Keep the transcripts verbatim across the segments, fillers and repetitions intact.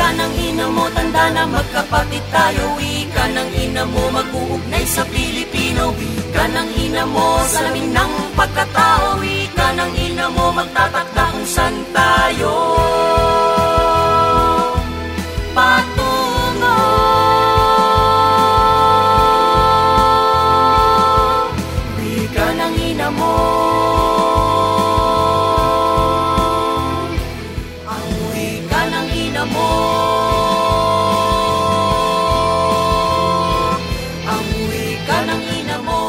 Wika ng ina mo, tanda na magkapatid tayo. Wika ng ina mo, mag-uugnay sa Pilipino. Wika ng ina mo, salamin ng pagkatao. Wika ng ina mo, magtatakda kung saan tayo patungo. Wika ng ina mo, ang wika ng ina mo, ang wika ng ina mo.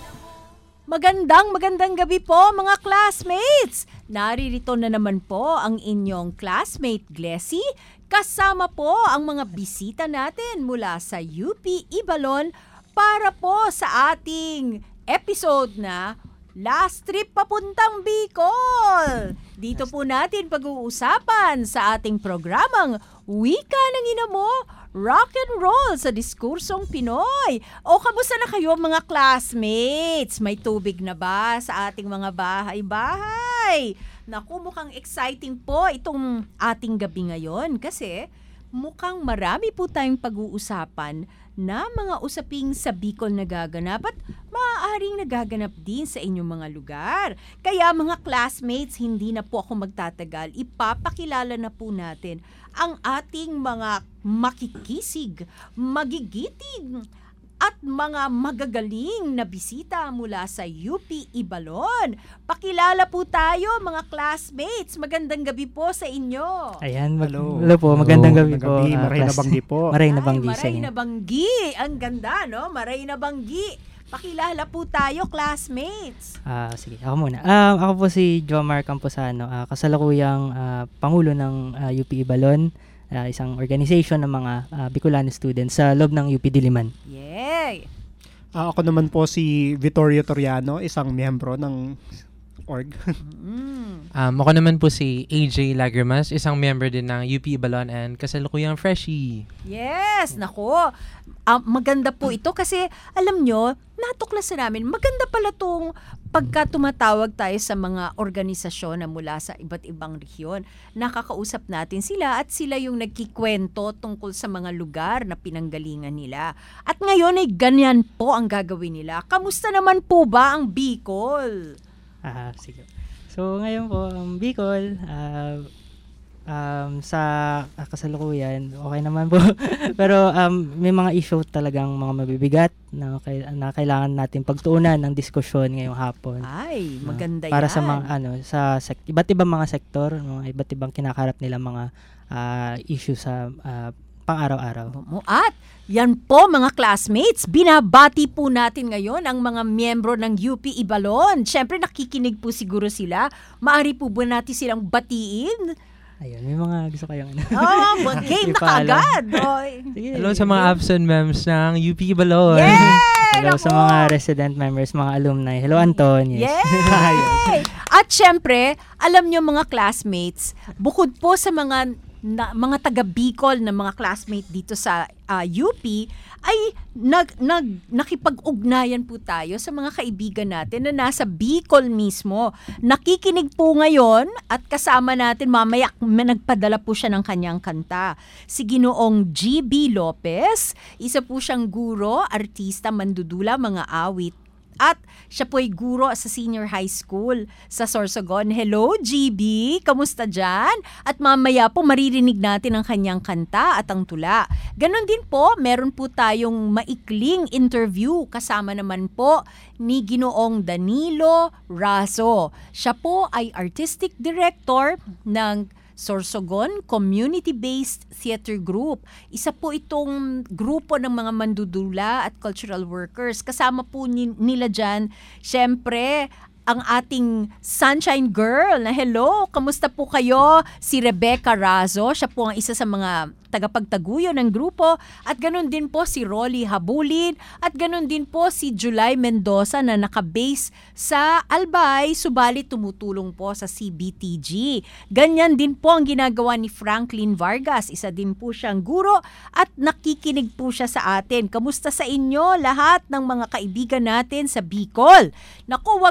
Magandang magandang gabi po mga classmates! Naririto na naman po ang inyong classmate Glessy, kasama po ang mga bisita natin mula sa U P Ibalon para po sa ating episode na Last Trip Papuntang Bicol. Dito po natin pag-uusapan sa ating programang Wika ng Ina Mo, Rock and Roll sa Diskursong Pinoy. O kamusta na kayo mga classmates? May tubig na ba sa ating mga bahay-bahay? Naku, mukhang exciting po itong ating gabi ngayon kasi mukhang marami po tayong pag-uusapan na mga usaping sa Bicol nagaganap at maaaring nagaganap din sa inyong mga lugar. Kaya mga classmates, hindi na po ako magtatagal. Ipapakilala na po natin ang ating mga makikisig, magigiting, at mga magagaling na bisita mula sa U P Ibalon. Pakilala po tayo mga classmates. Magandang gabi po sa inyo. Ayan, mag- hello. hello po. Magandang gabi po. Gabi, Uh, maray na banggi po. Maray na banggi Ay, sa maray inyo. na banggi. Ang ganda, no? Maray na banggi. Pakilala po tayo, classmates. Ah, sige, ako muna. Um, ako po si Jomar Camposano, uh, kasalukuyang uh, Pangulo ng uh, U P Ibalon, uh, isang organization ng mga uh, Bicolano students sa loob ng U P Diliman. Yay! Ah, ako naman po si Vittorio Toriano, isang miyembro ng org. Mm. Um, ako naman po si A J Lagrimas, isang member din ng U P Ibalon and kasalukuyang freshie. Yes, nako. Um, maganda po ito kasi alam nyo, natuklasan namin, maganda pala itong pagka tumatawag tayo sa mga organisasyon na mula sa iba't ibang rehiyon. Nakakausap natin sila at sila yung nagkikwento tungkol sa mga lugar na pinanggalingan nila. At ngayon ay ganyan po ang gagawin nila. Kamusta naman po ba ang Bicol? Ah, sige. So, ngayon po, ang Bicol, uh, um, sa uh, kasalukuyan, okay naman po. Pero um, may mga issue talagang mga mabibigat na, kay, na kailangan natin pagtuunan ng diskusyon ngayong hapon. Ay, maganda Uh, para yan. sa mga ano sa sek- iba't ibang mga sektor, mga iba't ibang kinakarap nila mga uh, issue sa uh, pang-araw-araw. At yan po mga classmates, binabati po natin ngayon ang mga miyembro ng U P Ibalon. Siyempre nakikinig po siguro sila. Maari po ba natin silang batiin? Ayun, may mga gusto kayong ano. Oh, game na Ipaalam. kaagad. Oy. Sige, Hello sa mga absent mems ng U P Ibalon. Yay! hello sa Nako! mga resident members, mga alumni. Hello Anton. Yes. Yay! At syempre, alam nyo mga classmates, bukod po sa mga na, mga taga Bicol na mga classmate dito sa uh, U P ay nag, nag, nakipag-ugnayan po tayo sa mga kaibigan natin na nasa Bicol mismo. Nakikinig po ngayon at kasama natin mamaya nagpadala po siya ng kanyang kanta. Si Ginoong G B Lopez, isa po siyang guro, artista, mandudula, mga awit. At siya po ay guro sa senior high school sa Sorsogon. Hello, G B! Kamusta dyan? At mamaya po maririnig natin ang kanyang kanta at ang tula. Ganon din po, meron po tayong maikling interview kasama naman po ni Ginoong Danilo Raso. Siya po ay artistic director ng Sorsogon Community-Based Theater Group. Isa po itong grupo ng mga mandudula at cultural workers. Kasama po ni- nila dyan, syempre, ang ating Sunshine Girl na hello, kamusta po kayo? Si Rebecca Razo, siya po ang isa sa mga tagapagtaguyo ng grupo at ganun din po si Rolly Habulin at ganun din po si July Mendoza na nakabase sa Albay subalit tumutulong po sa C B T G. Ganyan din po ang ginagawa ni Franklin Vargas, isa din po siyang guro at nakikinig po siya sa atin. Kamusta sa inyo lahat ng mga kaibigan natin sa Bicol? Naku, wag po kayo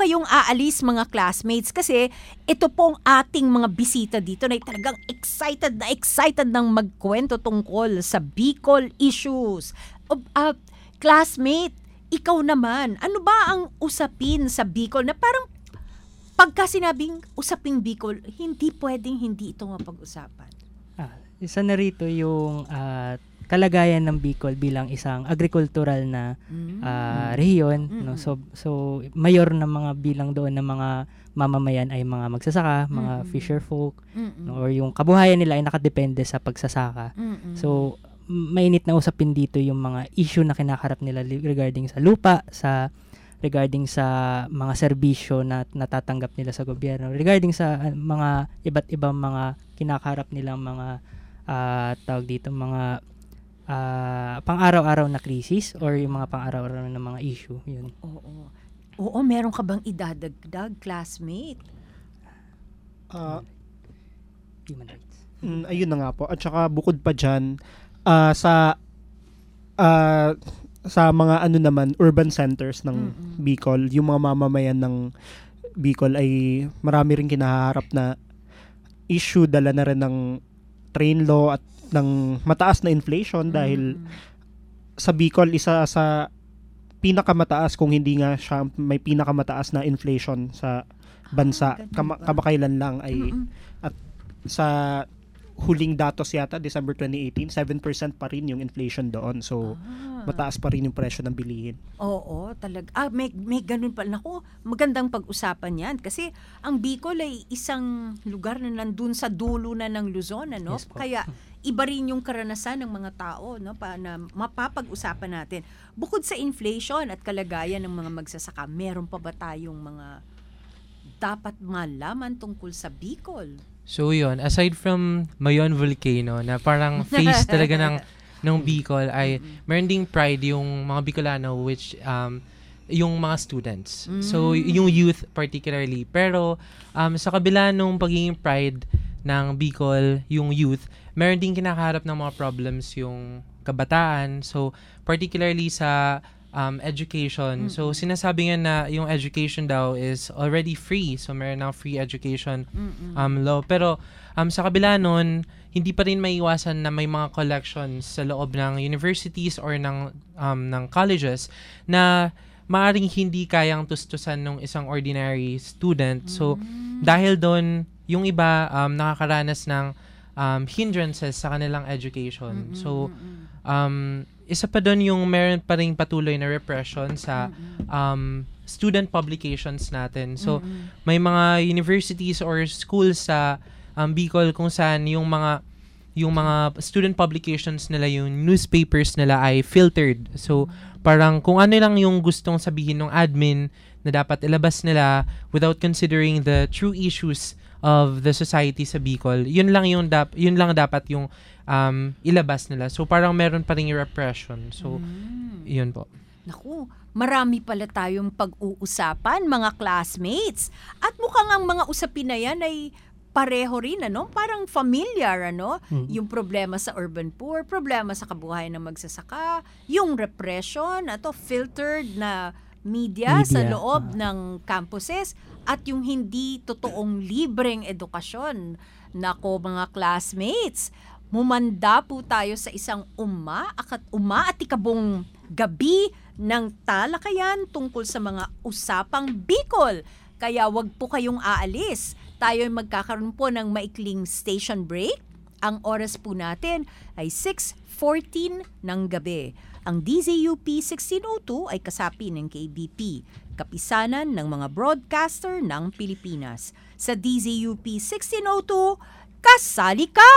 kayong aalis mga classmates kasi ito pong ating mga bisita dito na talagang excited na excited ng magkwento tungkol sa Bicol issues. Uh, uh, classmate, ikaw naman, ano ba ang usapin sa Bicol na parang pagka sinabing usaping Bicol, hindi pwedeng hindi ito mapag-usapan? Ah, isa na rito yung uh, kalagayan ng Bicol bilang isang agricultural na uh, rehiyon, no? So so mayor ng mga bilang doon ng mga mamamayan ay mga magsasaka, mga Mm-mm. fisher folk, Mm-mm. no? Or yung kabuhayan nila ay nakadepende sa pagsasaka. Mm-mm. So m- mainit na usapin dito yung mga issue na kinakarap nila li- regarding sa lupa, sa regarding sa mga serbisyo na natatanggap nila sa gobyerno, regarding sa uh, mga iba't ibang mga kinakarap nilang mga uh, tawag dito mga uh, pang-araw-araw na krisis or yung mga pang-araw-araw na mga issue, yun. Oo. Oo, meron ka bang idadagdag, classmate? Ah, Human rights. mm, ayun na nga po. At saka bukod pa dyan, ah, sa ah, sa mga ano naman, urban centers ng Mm-mm. Bicol, yung mga mamamayan ng Bicol ay marami rin kinaharap na issue, dala na rin ng train law at ng mataas na inflation dahil Mm. sa Bicol isa sa pinakamataas kung hindi nga siya may pinakamataas na inflation sa bansa. ganun Kama, ba? kamakailan lang ay Mm-mm. sa huling datos yata December twenty eighteen, seven percent pa rin yung inflation doon. So Ah. mataas pa rin yung presyo ng bilihin. Oo, talaga. Ah, may, may ganun pa. Naku, magandang pag-usapan yan. Kasi ang Bicol ay isang lugar na nandun sa dulo na ng Luzon, ano? Yes po. Kaya iba rin yung karanasan ng mga tao, no? Pa, na mapapag-usapan natin. Bukod sa inflation at kalagayan ng mga magsasaka, meron pa ba tayong mga dapat malaman tungkol sa Bicol? So yun, aside from Mayon Volcano na parang face talaga ng ng Bicol ay meron ding pride yung mga Bicolano which um yung mga students. So y- yung youth particularly. Pero um sa kabila nung pagiging pride ng Bicol, yung youth, meron ding kinakaharap ng mga problems yung kabataan. So particularly sa um education. So sinasabi nga na yung education daw is already free. So meron na free education um law. Pero um sa kabila nun, hindi pa rin maiwasan na may mga collections sa loob ng universities or ng um ng colleges na maaring hindi kayang tustusan ng isang ordinary student. So dahil doon, yung iba um nakakaranas ng um hindrances sa kanilang education. So um isa pa doon yung meron pa ring patuloy na repression sa um, student publications natin. So, may mga universities or schools sa um, Bicol kung saan yung mga yung mga student publications nila, yung newspapers nila ay filtered. So, parang kung ano lang yung gustong sabihin ng admin na dapat ilabas nila without considering the true issues of the society sa Bicol, yun lang yung dap- yun lang dapat yung um, ilabas nila. So parang meron pa ring repression. So yun po. Naku, marami pala tayong pag-uusapan, mga classmates. At mukhang ang mga usapin na yan ay pareho rin, ano? Parang familiar, ano? Mm. Yung problema sa urban poor, problema sa kabuhayan ng magsasaka, yung repression, ato filtered na media, sa Media, loob ah. ng campuses, at yung hindi totoong libreng edukasyon. Nako, mga classmates, mumanda po tayo sa isang uma at uma at ikabong gabi ng talakayan tungkol sa mga usapang Bicol. Kaya wag po kayong aalis. Tayo ay magkakaroon po ng maikling station break. Ang oras po natin ay six fourteen ng gabi. Ang D Z U P sixteen oh two ay kasapi ng K B P, kapisanan ng mga broadcaster ng Pilipinas. Sa D Z U P sixteen oh two, kasali ka!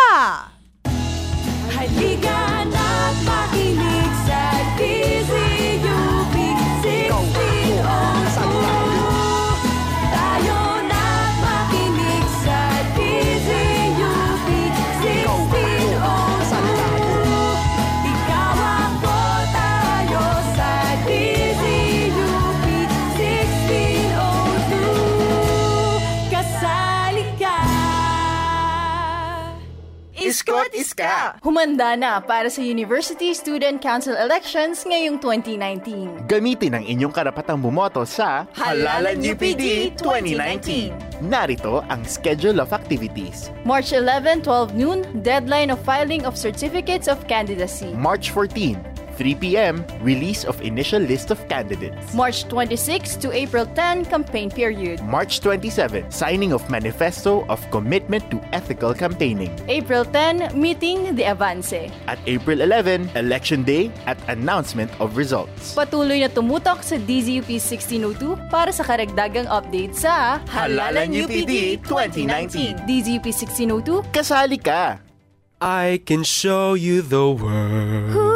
Halika na't makinig sa D Z U P sixteen oh two. Tayo na't makinig sa D Z U P sixteen oh two. Ikaw ako, tayo sa D Z U P sixteen oh two. Kasali ka! Isko bawat iska. Humanda na para sa University Student Council elections ngayong twenty nineteen. Gamitin ang inyong karapatang bumoto sa Halalan U P D twenty nineteen. Narito ang schedule of activities. March eleventh, twelve noon, deadline of filing of certificates of candidacy. March fourteenth, three p.m., release of initial list of candidates. March twenty-sixth to April tenth, campaign period. March twenty-seventh, signing of manifesto of commitment to ethical campaigning. April tenth, meeting the Avance. At April eleventh, election day at announcement of results. Patuloy na tumutok sa D Z U P sixteen oh two para sa karagdagang update sa Halalan U P D twenty nineteen. D Z U P sixteen oh two. Kasali ka! I can show you the world.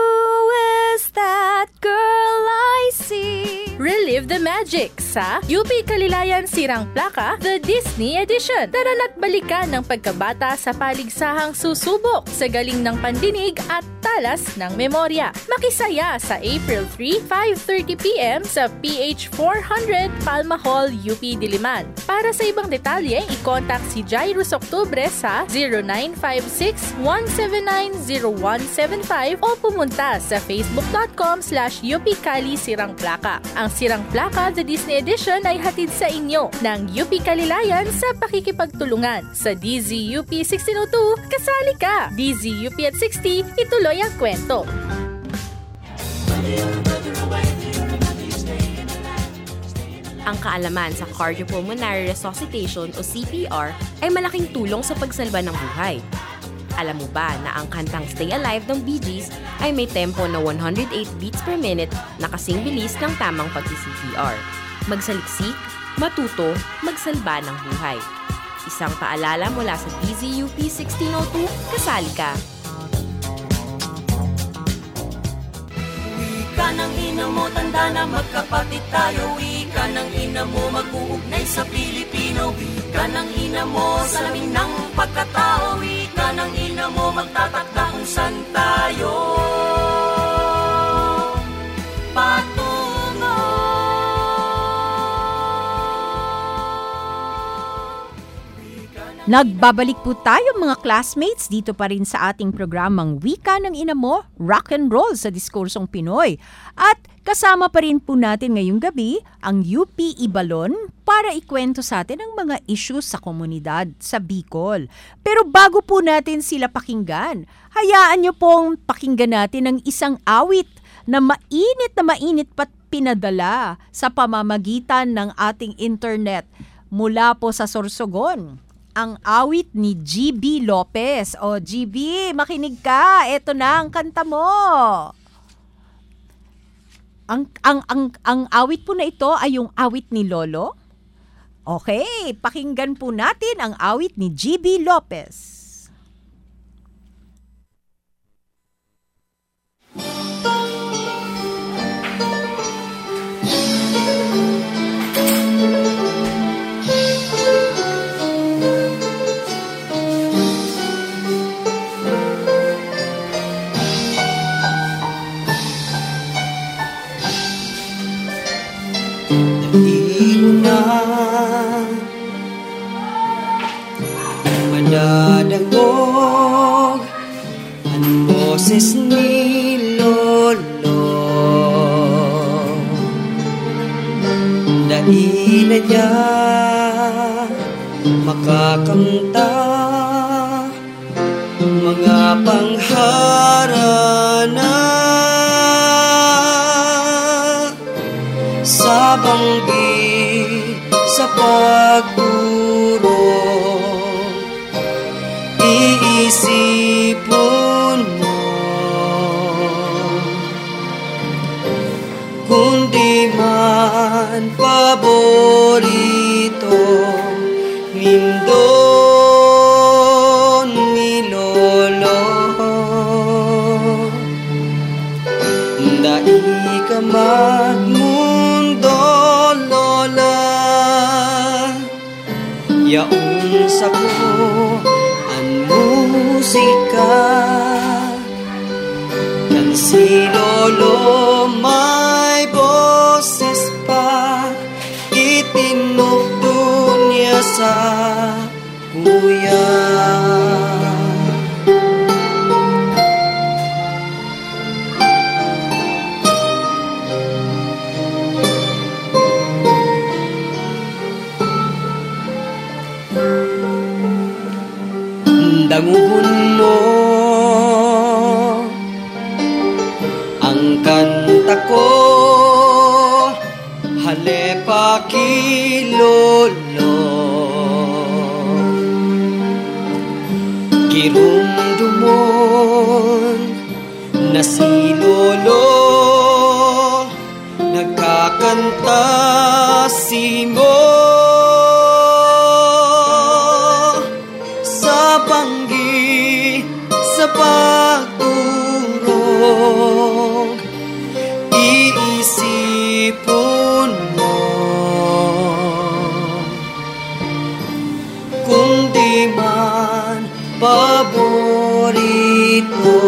That girl I see. Relive the magic sa U P Kalilayan Sirang Plaka, The Disney Edition. Tara na't balikan ng pagkabata sa paligsahang susubok sa galing ng pandinig at talas ng memorya. Makisaya sa April third, five thirty p.m. sa P H four hundred Palma Hall, U P Diliman. Para sa ibang detalye, i-contact si Jairus Octubre sa zero nine five six, one seven nine, zero one seven five o pumunta sa facebook.com slash UPKali Sirang Plaka. Ang Sirang Plaka The Disney Edition ay hatid sa inyo ng U P Kalilayan sa pakikipagtulungan. Sa D Z U P sixteen oh two, kasali ka! D Z U P at sixty, ituloy ang kwento. Ang kaalaman sa cardiopulmonary resuscitation o C P R ay malaking tulong sa pagsalba ng buhay. Alam mo ba na ang kantang Stay Alive ng Bee Gees ay may tempo na one hundred eight beats per minute na kasing bilis ng tamang pag-C P R? Magsaliksik, matuto, magsalba ng buhay. Isang paalala mula sa D Z U P sixteen oh two, kasali ka! Wika ng ina mo, tanda na magkapatid tayo. Wika ng ina mo, mag-uugnay sa Pilipino. Wika ng ina mo, salamin ng pagkatao. Wika ng ina mo, magtatakda kung saan tayo patungo. Nagbabalik po tayo mga classmates dito pa rin sa ating programang Wika ng Ina Mo, Rock and Roll sa Diskursong Pinoy. At kasama pa rin po natin ngayong gabi ang U P Ibalon para ikwento sa atin ang mga issues sa komunidad sa Bicol. Pero bago po natin sila pakinggan, hayaan niyo pong pakinggan natin ang isang awit na mainit na mainit pat pinadala sa pamamagitan ng ating internet mula po sa Sorsogon. Ang awit ni G B Lopez. O G B, makinig ka. Ito na ang kanta mo. Ang, ang, ang, ang awit po na ito ay yung awit ni Lolo. Okay, pakinggan po natin ang awit ni G B Lopez. Madadagog ang boses ni Lolo, dahil na niya makakanta mga pangharana sa banggi sa pagturo. Iisipon mo kundi man paborito nindon ni Lolo, dai ka magmundo Lola, yaong sa ko musika kan si Lolo may boses pa, itinugtog niya sa kuya. na si Lolo nagkakanta simo sa banggi sa pagturog iisipon mo kung di man paborito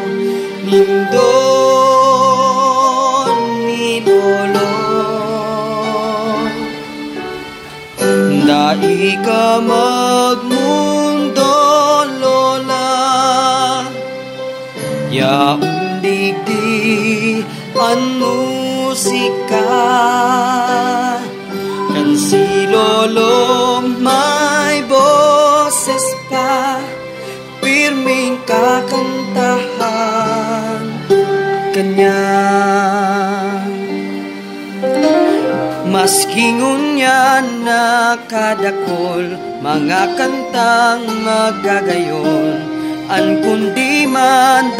nindon ni Lolo dai ka magmundo Lola yaong digdi ang musika kan si Lolo may boses pa pirming kakantahan kanya maski ngunya nakadakol mga kantang magagayon an kundi man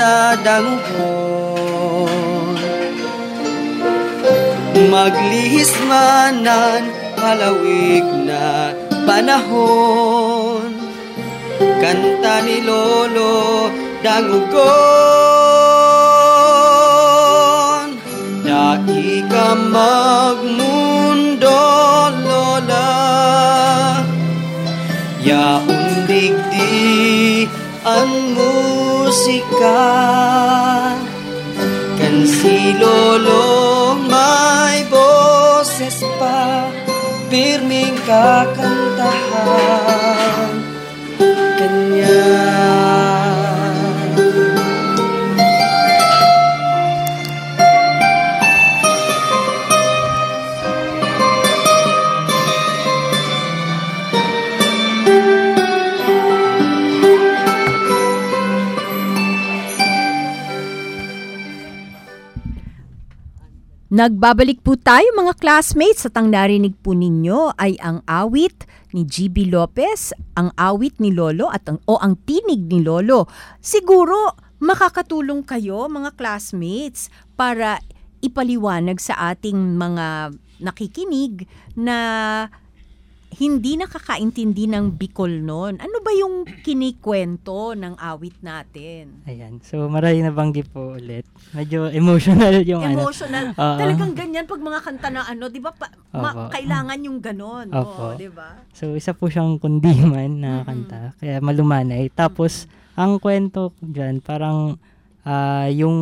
dadanghon maglihis manan palawig na panahon kanta ni Lolo dangugon dai ka magmundo Lola yaong digdi ang musika kan si Lolo may boses pa pirming kakantahan kanya. Nagbabalik po tayo mga classmates at ang narinig po ninyo ay ang awit ni G B Lopez, ang awit ni Lolo at ang, o ang tinig ni Lolo. Siguro makakatulong kayo mga classmates para ipaliwanag sa ating mga nakikinig na hindi nakakaintindi ng Bicol noon. Ano ba yung kinikwento ng awit natin? Ayan. So, marami na banggi po ulit. Medyo emotional yung emotional. ano. Emotional. Talagang ganyan pag mga kanta na ano, di ba? Pa- ma- kailangan yung ganon. Oh, di ba? So, isa po siyang kundiman na mm-hmm. kanta. Kaya malumanay. Tapos, mm-hmm. ang kwento dyan, parang uh, yung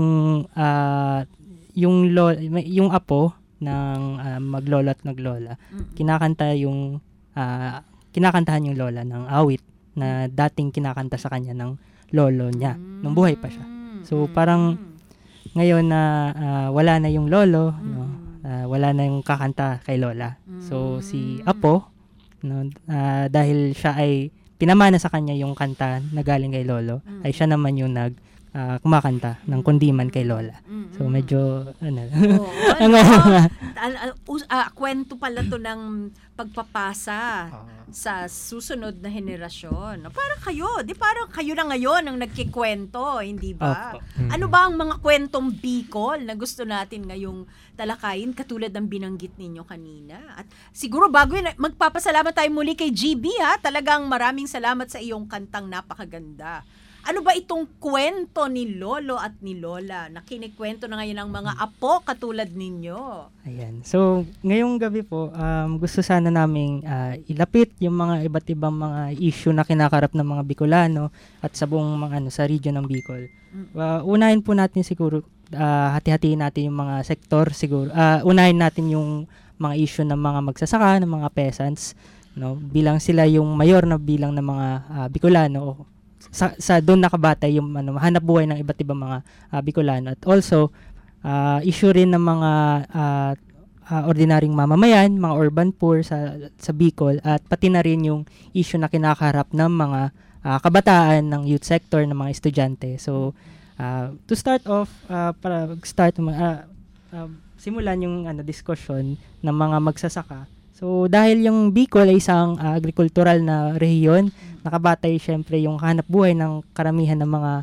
uh, yung lo- yung apo ng uh, maglolo at maglola, mm-hmm. kinakanta yung Uh, kinakantahan yung lola ng awit na dating kinakanta sa kanya ng lolo niya mm. nung buhay pa siya. So parang ngayon na uh, wala na yung lolo, mm. no, uh, wala na yung kakanta kay lola. Mm. So si Apo, no, uh, dahil siya ay pinamana sa kanya yung kanta na galing kay lolo, mm. ay siya naman yung nag uh, kumakanta ng kundiman kay lola. Mm. So medyo ano. Oh, ano, uh, uh, kwento pala to ng pagpapasa uh, sa susunod na henerasyon. Parang kayo, di parang kayo na ngayon ang nagkikwento, hindi ba? Uh, ano ba ang mga kwentong Bicol na gusto natin ngayong talakayin katulad ng binanggit ninyo kanina? At siguro bago yun, magpapasalamat tayo muli kay G B ha. Talagang maraming salamat sa iyong kantang napakaganda. Ano ba itong kwento ni Lolo at ni Lola na kinikwento na ngayon ng mga apo katulad ninyo? Ayan. So, ngayong gabi po, um, gusto sana naming uh, ilapit yung mga iba't ibang mga issue na kinakarap ng mga Bicolano at sa buong mga ano, sa region ng Bicol. Uh, unahin po natin siguro, uh, hati-hatiin natin yung mga sektor siguro. Uh, unahin natin yung mga issue ng mga magsasaka, ng mga peasants, no? Bilang sila yung mayor na bilang ng mga uh, Bicolano, sa, sa doon nakabatay yung ano, hanap buhay ng iba't ibang mga uh, Bicolano. At also, uh, issue rin ng mga uh, uh, ordinaryong mamamayan, mga urban poor sa, sa Bicol, at pati na rin yung issue na kinakaharap ng mga uh, kabataan ng youth sector, ng mga estudyante. So, uh, to start off, uh, para start, uh, uh, simulan yung ano, discussion ng mga magsasaka. So, dahil yung Bicol ay isang uh, agricultural na rehiyon, nakabatay syempre yung hanap buhay ng karamihan ng mga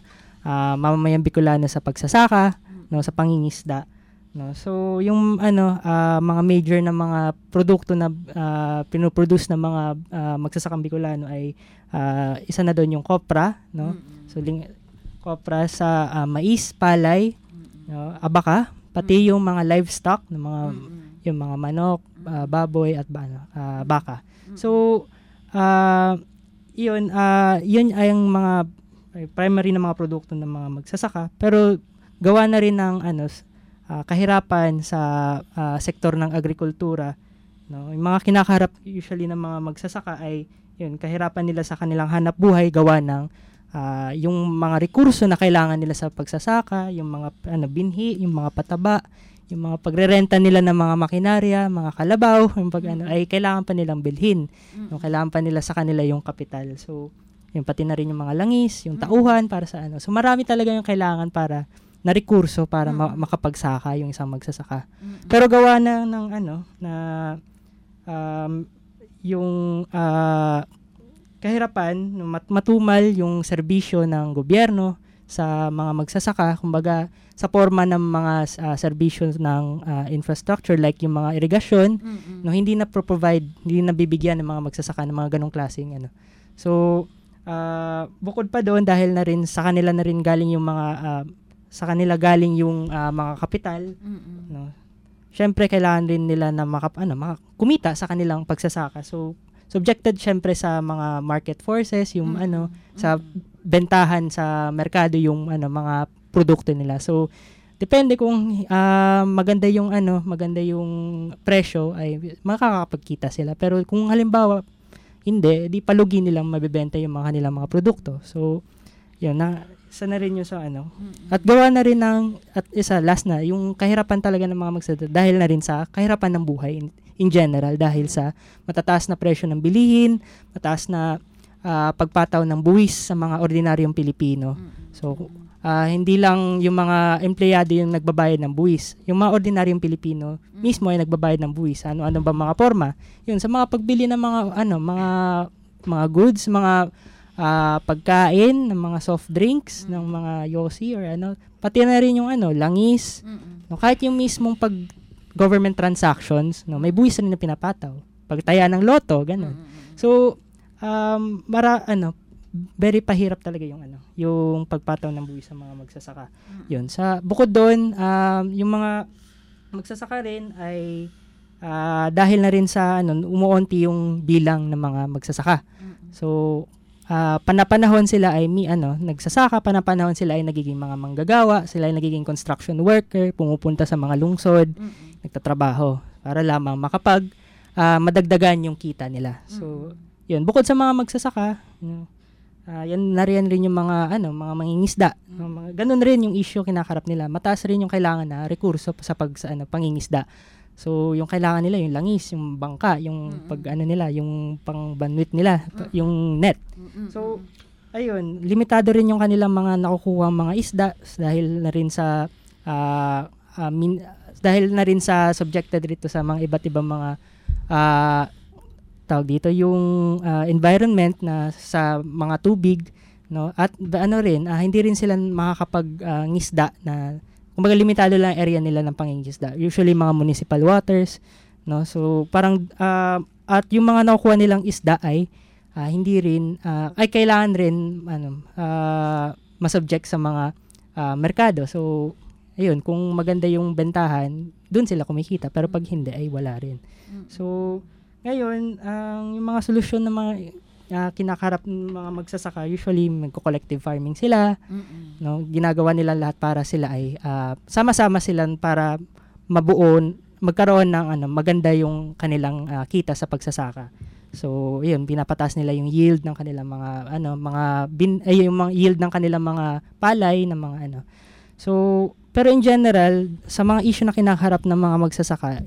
uh, mamamayang Bicolano sa pagsasaka, no, sa pangingisda, no. So yung ano uh, mga major na mga produkto na uh, pinoproduce ng mga uh, magsasakang Bicolano ay uh, isa na doon yung kopra, no. Mm-hmm. So ling- kopra sa uh, mais, palay, mm-hmm. no, abaka, pati mm-hmm. yung mga livestock ng mga mm-hmm. yung mga manok, uh, baboy at ano, uh, baka. Mm-hmm. So uh, yun uh, yun ay ang mga primary na mga produkto ng mga magsasaka, pero gawa na rin ng ano uh, kahirapan sa uh, sektor ng agrikultura, no. Yung mga kinakaharap usually ng mga magsasaka ay yun, kahirapan nila sa kanilang hanap buhay gawa ng uh, yung mga rekurso na kailangan nila sa pagsasaka, yung mga ano binhi, yung mga pataba, yung mga pagrerenta nila ng mga makinarya, mga kalabaw, yung pag ano ay kailangan pa nilang bilhin. No, kailangan pa nila sa kanila yung kapital. So yung pati na rin yung mga langis, yung tauhan para sa ano. So marami talaga yung kailangan para na rekurso para ma- makapagsaka yung isang magsasaka. Pero gawa na ng ano na um, yung uh, kahirapan, mat- matumal yung serbisyo ng gobyerno sa mga magsasaka, kumbaga sa forma ng mga uh, serbisyo ng uh, infrastructure like yung mga irigasyon, mm-hmm. no, hindi na pro-provide, hindi na bibigyan ng mga magsasaka ng mga ganong klaseng ano. So uh, bukod pa doon dahil na rin sa kanila na rin galing yung mga uh, sa kanila galing yung uh, mga kapital, mm-hmm. no. Syempre kailangan rin nila na makap ano, maka- kumita sa kanilang pagsasaka. So subjected syempre sa mga market forces, yung mm-hmm. ano sa bentahan sa merkado yung ano mga produkto nila. So depende kung uh, maganda yung ano, maganda yung presyo ay makakapagkita sila. Pero kung halimbawa hindi, di palugi nilang mabebenta yung mga kanilang mga produkto. So yun na isa na rin yung sa ano. At gawa na rin ng at isa last na yung kahirapan talaga ng mga magsasaka dahil na rin sa kahirapan ng buhay in, in general dahil sa matataas na presyo ng bilihin, mataas na uh, pagpataw ng buwis sa mga ordinaryong Pilipino. So uh, hindi lang yung mga empleyado yung nagbabayad ng buwis. Yung mga ordinaryong Pilipino mismo ay nagbabayad ng buwis. Ano-ano ba mga forma? Yun sa mga pagbili ng mga ano, mga mga goods, mga uh, pagkain, ng mga soft drinks, ng mga yosi or ano, pati na rin yung ano, langis. No, kahit yung mismong pag government transactions, no, may buwis rin na pinapataw. Pagtaya ng loto, ganun. So, um, mara, ano, very pahirap talaga yung ano, yung pagpataw ng buwis sa mga magsasaka. Yun. Sa bukod doon, um, yung mga magsasaka rin ay uh, dahil na rin sa ano, umuunti yung bilang ng mga magsasaka. So, uh, panapanahon sila ay mi ano, nagsasaka, panapanahon sila ay nagiging mga manggagawa, sila ay nagiging construction worker, pumupunta sa mga lungsod, mm-hmm. nagtatrabaho para lamang makapag uh, madagdagan yung kita nila. So, mm-hmm. yun, bukod sa mga magsasaka, you know, Uh, yan na rin, rin yung mga ano mga mangingisda. Mm. Uh, mga ganun rin yung issue kinakarap nila. Mataas rin yung kailangan na rekurso sa pag sa ano pangingisda. So yung kailangan nila yung langis, yung bangka, yung mm-hmm. pag ano nila, yung pangbanwit nila, mm-hmm. yung net. Mm-hmm. So ayun, limitado rin yung kanilang mga nakukuhang mga isda dahil na rin sa uh, uh, min, dahil na rin sa subjected rito sa mga iba't ibang mga uh, tawag dito yung uh, environment na sa mga tubig, no, at ano rin uh, hindi rin sila makakapag uh, ngisda na kumbaga limitado lang area nila ng pangingisda, usually mga municipal waters, no. So parang uh, at yung mga nakukuha nilang isda ay uh, hindi rin uh, ay kailangan rin ano uh, masubject sa mga uh, merkado. So ayun, kung maganda yung bentahan doon sila kumikita, pero pag hindi ay wala rin. So ngayon, ang uh, yung mga solusyon na mga uh, kinakarap ng mga magsasaka, usually magko-collective farming sila. Mm-mm. No, ginagawa nila lahat para sila ay uh, sama-sama sila para mabuo, magkaroon ng ano, maganda yung kanilang uh, kita sa pagsasaka. So, yun, pinapataas nila yung yield ng kanilang mga ano, mga bin, ay, yung mga yield ng kanilang mga palay ng mga ano. So, pero in general, sa mga issue na kinakarap ng mga magsasaka,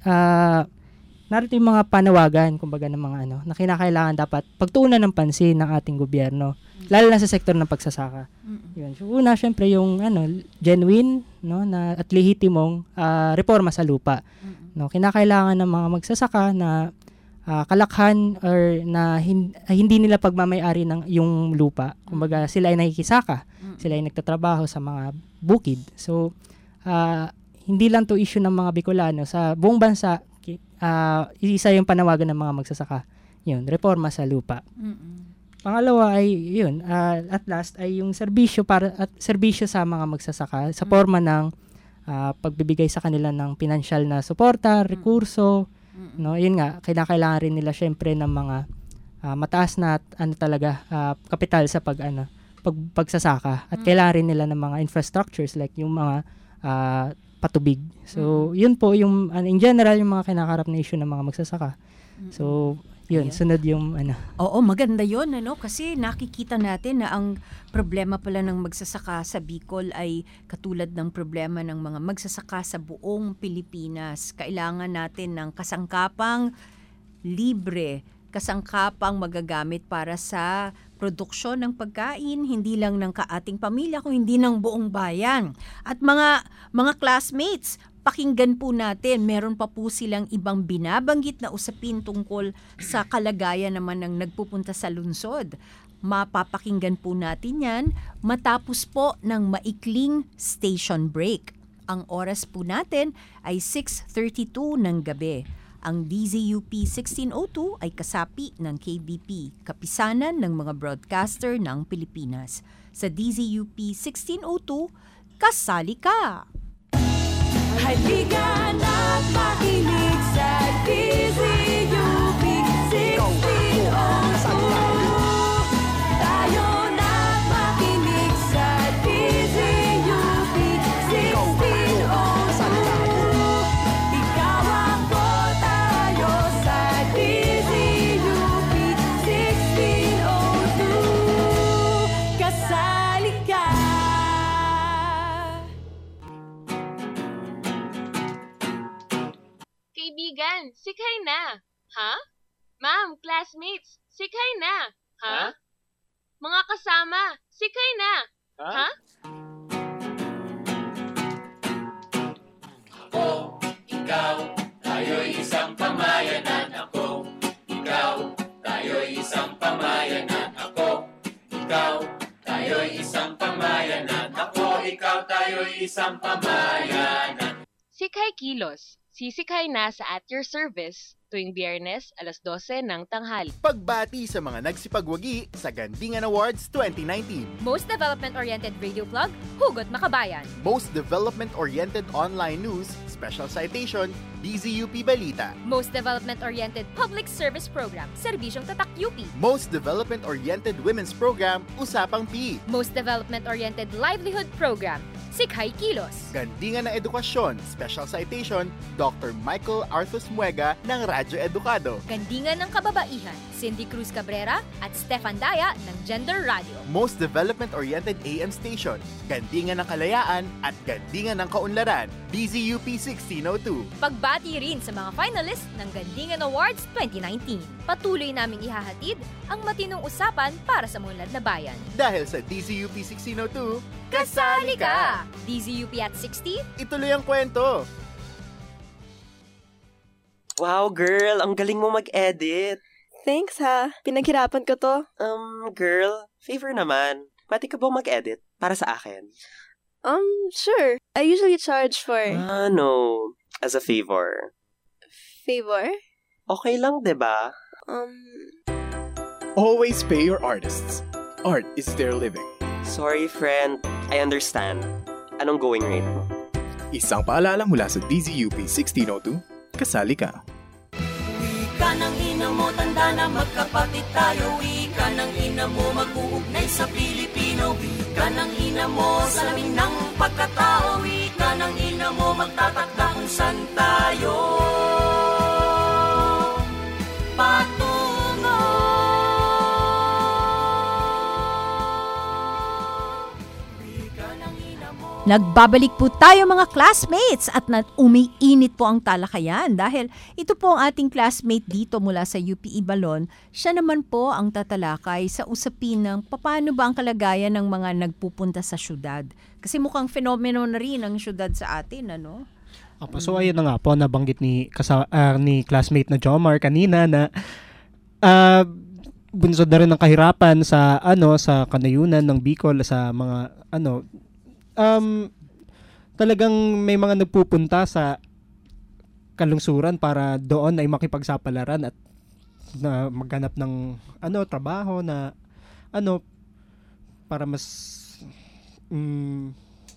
uh, narito yung mga panawagan, kumbaga ng mga ano, na kinakailangan dapat pagtuunan ng pansin ng ating gobyerno, mm-hmm. lalo na sa sektor ng pagsasaka. Mm-hmm. Yun. So, una, syempre, yung ano, genuine, no, na at lehitimong uh, reforma sa lupa. Mm-hmm. No, kinakailangan ng mga magsasaka na uh, kalakhan or na hin- hindi nila pagmamay-ari ng yung lupa. Kumbaga sila ay nakikisaka, sila ay nagtatrabaho sa mga bukid. So uh, hindi lang to issue ng mga Bicolano sa buong bansa. Uh, isa yung panawagan ng mga magsasaka. Yun, reforma sa lupa. Mm-mm. Pangalawa ay yun, uh, at last ay yung serbisyo para at serbisyo sa mga magsasaka sa forma ng uh, pagbibigay sa kanila ng pinansyal na suporta, rekurso, mm-hmm. no? Yun nga, kailangan rin nila syempre ng mga uh, mataas na ano talaga uh, kapital sa pag ano, pag, pagsasaka at mm-hmm. kailangan rin nila ng mga infrastructures like yung mga uh, patubig. So, mm-hmm. yun po yung uh, in general yung mga kinakarap na issue ng mga magsasaka. Mm-hmm. So, yun, Ayan. sunod yung ano. Oo, maganda yun, ano, kasi nakikita natin na ang problema pala ng magsasaka sa Bicol ay katulad ng problema ng mga magsasaka sa buong Pilipinas. Kailangan natin ng kasangkapang libre, kasangkapang magagamit para sa produksyon ng pagkain, hindi lang ng kaating pamilya, kung hindi ng buong bayan. At mga mga classmates, pakinggan po natin, meron pa po silang ibang binabanggit na usapin tungkol sa kalagayan naman ng nagpupunta sa lungsod. Mapapakinggan po natin yan matapos po ng maikling station break. Ang oras po natin ay six thirty-two ng gabi. Ang D Z U P sixteen oh two ay kasapi ng K B P, kapisanan ng mga broadcaster ng Pilipinas. Sa D Z U P sixteen oh two, kasali ka! Halika na't makinig sa D Z U P sixteen oh two. Tayo na't makinig sa D Z U P sixteen oh two. Ikaw ako, tayo sa D Z U P sixteen oh two. Kasali ka! Kaibigan, sikay na. Ha? Ma'am, classmates, sikay na. Ha? Huh? Mga kasama, sikay na. Ha? Ha? Ako, ikaw, tayo'y isang pamayanan. Ako, ikaw, tayo'y isang pamayanan. Ako, ikaw, tayo'y isang pamayanan. Ako, ikaw, tayo'y isang pamayanan. Sikay Kilos. Sisikay na sa At Your Service tuwing Biyernes, alas dose ng tanghali. Pagbati sa mga nagsipagwagi sa Gandingan Awards twenty nineteen. Most Development-Oriented Radio Plug, Hugot Makabayan. Most Development-Oriented Online News, Special Citation, D Z U P Balita. Most Development-Oriented Public Service Program, Serbisyong Tatak U P. Most Development-Oriented Women's Program, Usapang P. Most Development-Oriented Livelihood Program, Sikay Kilos. Gandingan na Edukasyon, Special Citation, Doctor Michael Arthus Muega ng Radyo Edukado. Gandingan ng Kababaihan, Cindy Cruz Cabrera at Stefan Daya ng Gender Radio. Most Development-Oriented A M Station, Gandingan ng Kalayaan at Gandingan ng Kaunlaran, D Z U P sixteen oh two. Pagbati rin sa mga finalists ng Gandingan Awards twenty nineteen. Patuloy naming ihahatid ang matinong usapan para sa munlad na bayan. Dahil sa D Z U P sixteen oh two, kasali ka! D Z U P at sixty, ituloy ang kwento! Wow, girl! Ang galing mo mag-edit! Thanks ha! Pinaghirapan ko to. Um, girl, favor naman. Pwede ka ba mag-edit para sa akin? Um, sure. I usually charge for... Ah, no. As a favor. Favor? Okay lang, diba? Um... Always pay your artists. Art is their living. Sorry, friend. I understand. Anong going rate mo? Isang paalala mula sa D Z U P sixteen oh two, kasali ka. Wika ng ina mo, tanda na magkapatid tayo. Wika ng ina mo, mag-uugnay sa Pilipino. Wika ng ina mo, salamin ng pagkatao. Wika ng ina mo, magtatakda kung saan tayo patungo. Nagbabalik po tayo mga classmates at na umiinit po ang talakayan dahil ito po ang ating classmate dito mula sa U P Ibalon. Siya naman po ang tatalakay sa usapin ng paano ba ang kalagayan ng mga nagpupunta sa syudad. Kasi mukhang fenomeno na rin ang syudad sa atin, ano? Opo, so ayun na nga po, nabanggit ni, kasa, uh, ni classmate na Jomar kanina na uh, bunsod na rin ng kahirapan sa ano sa kanayunan ng Bicol, sa mga ano um, talagang may mga nagpupunta sa kalungsuran para doon ay makipagsapalaran at na maghanap ng ano trabaho na ano para mas um,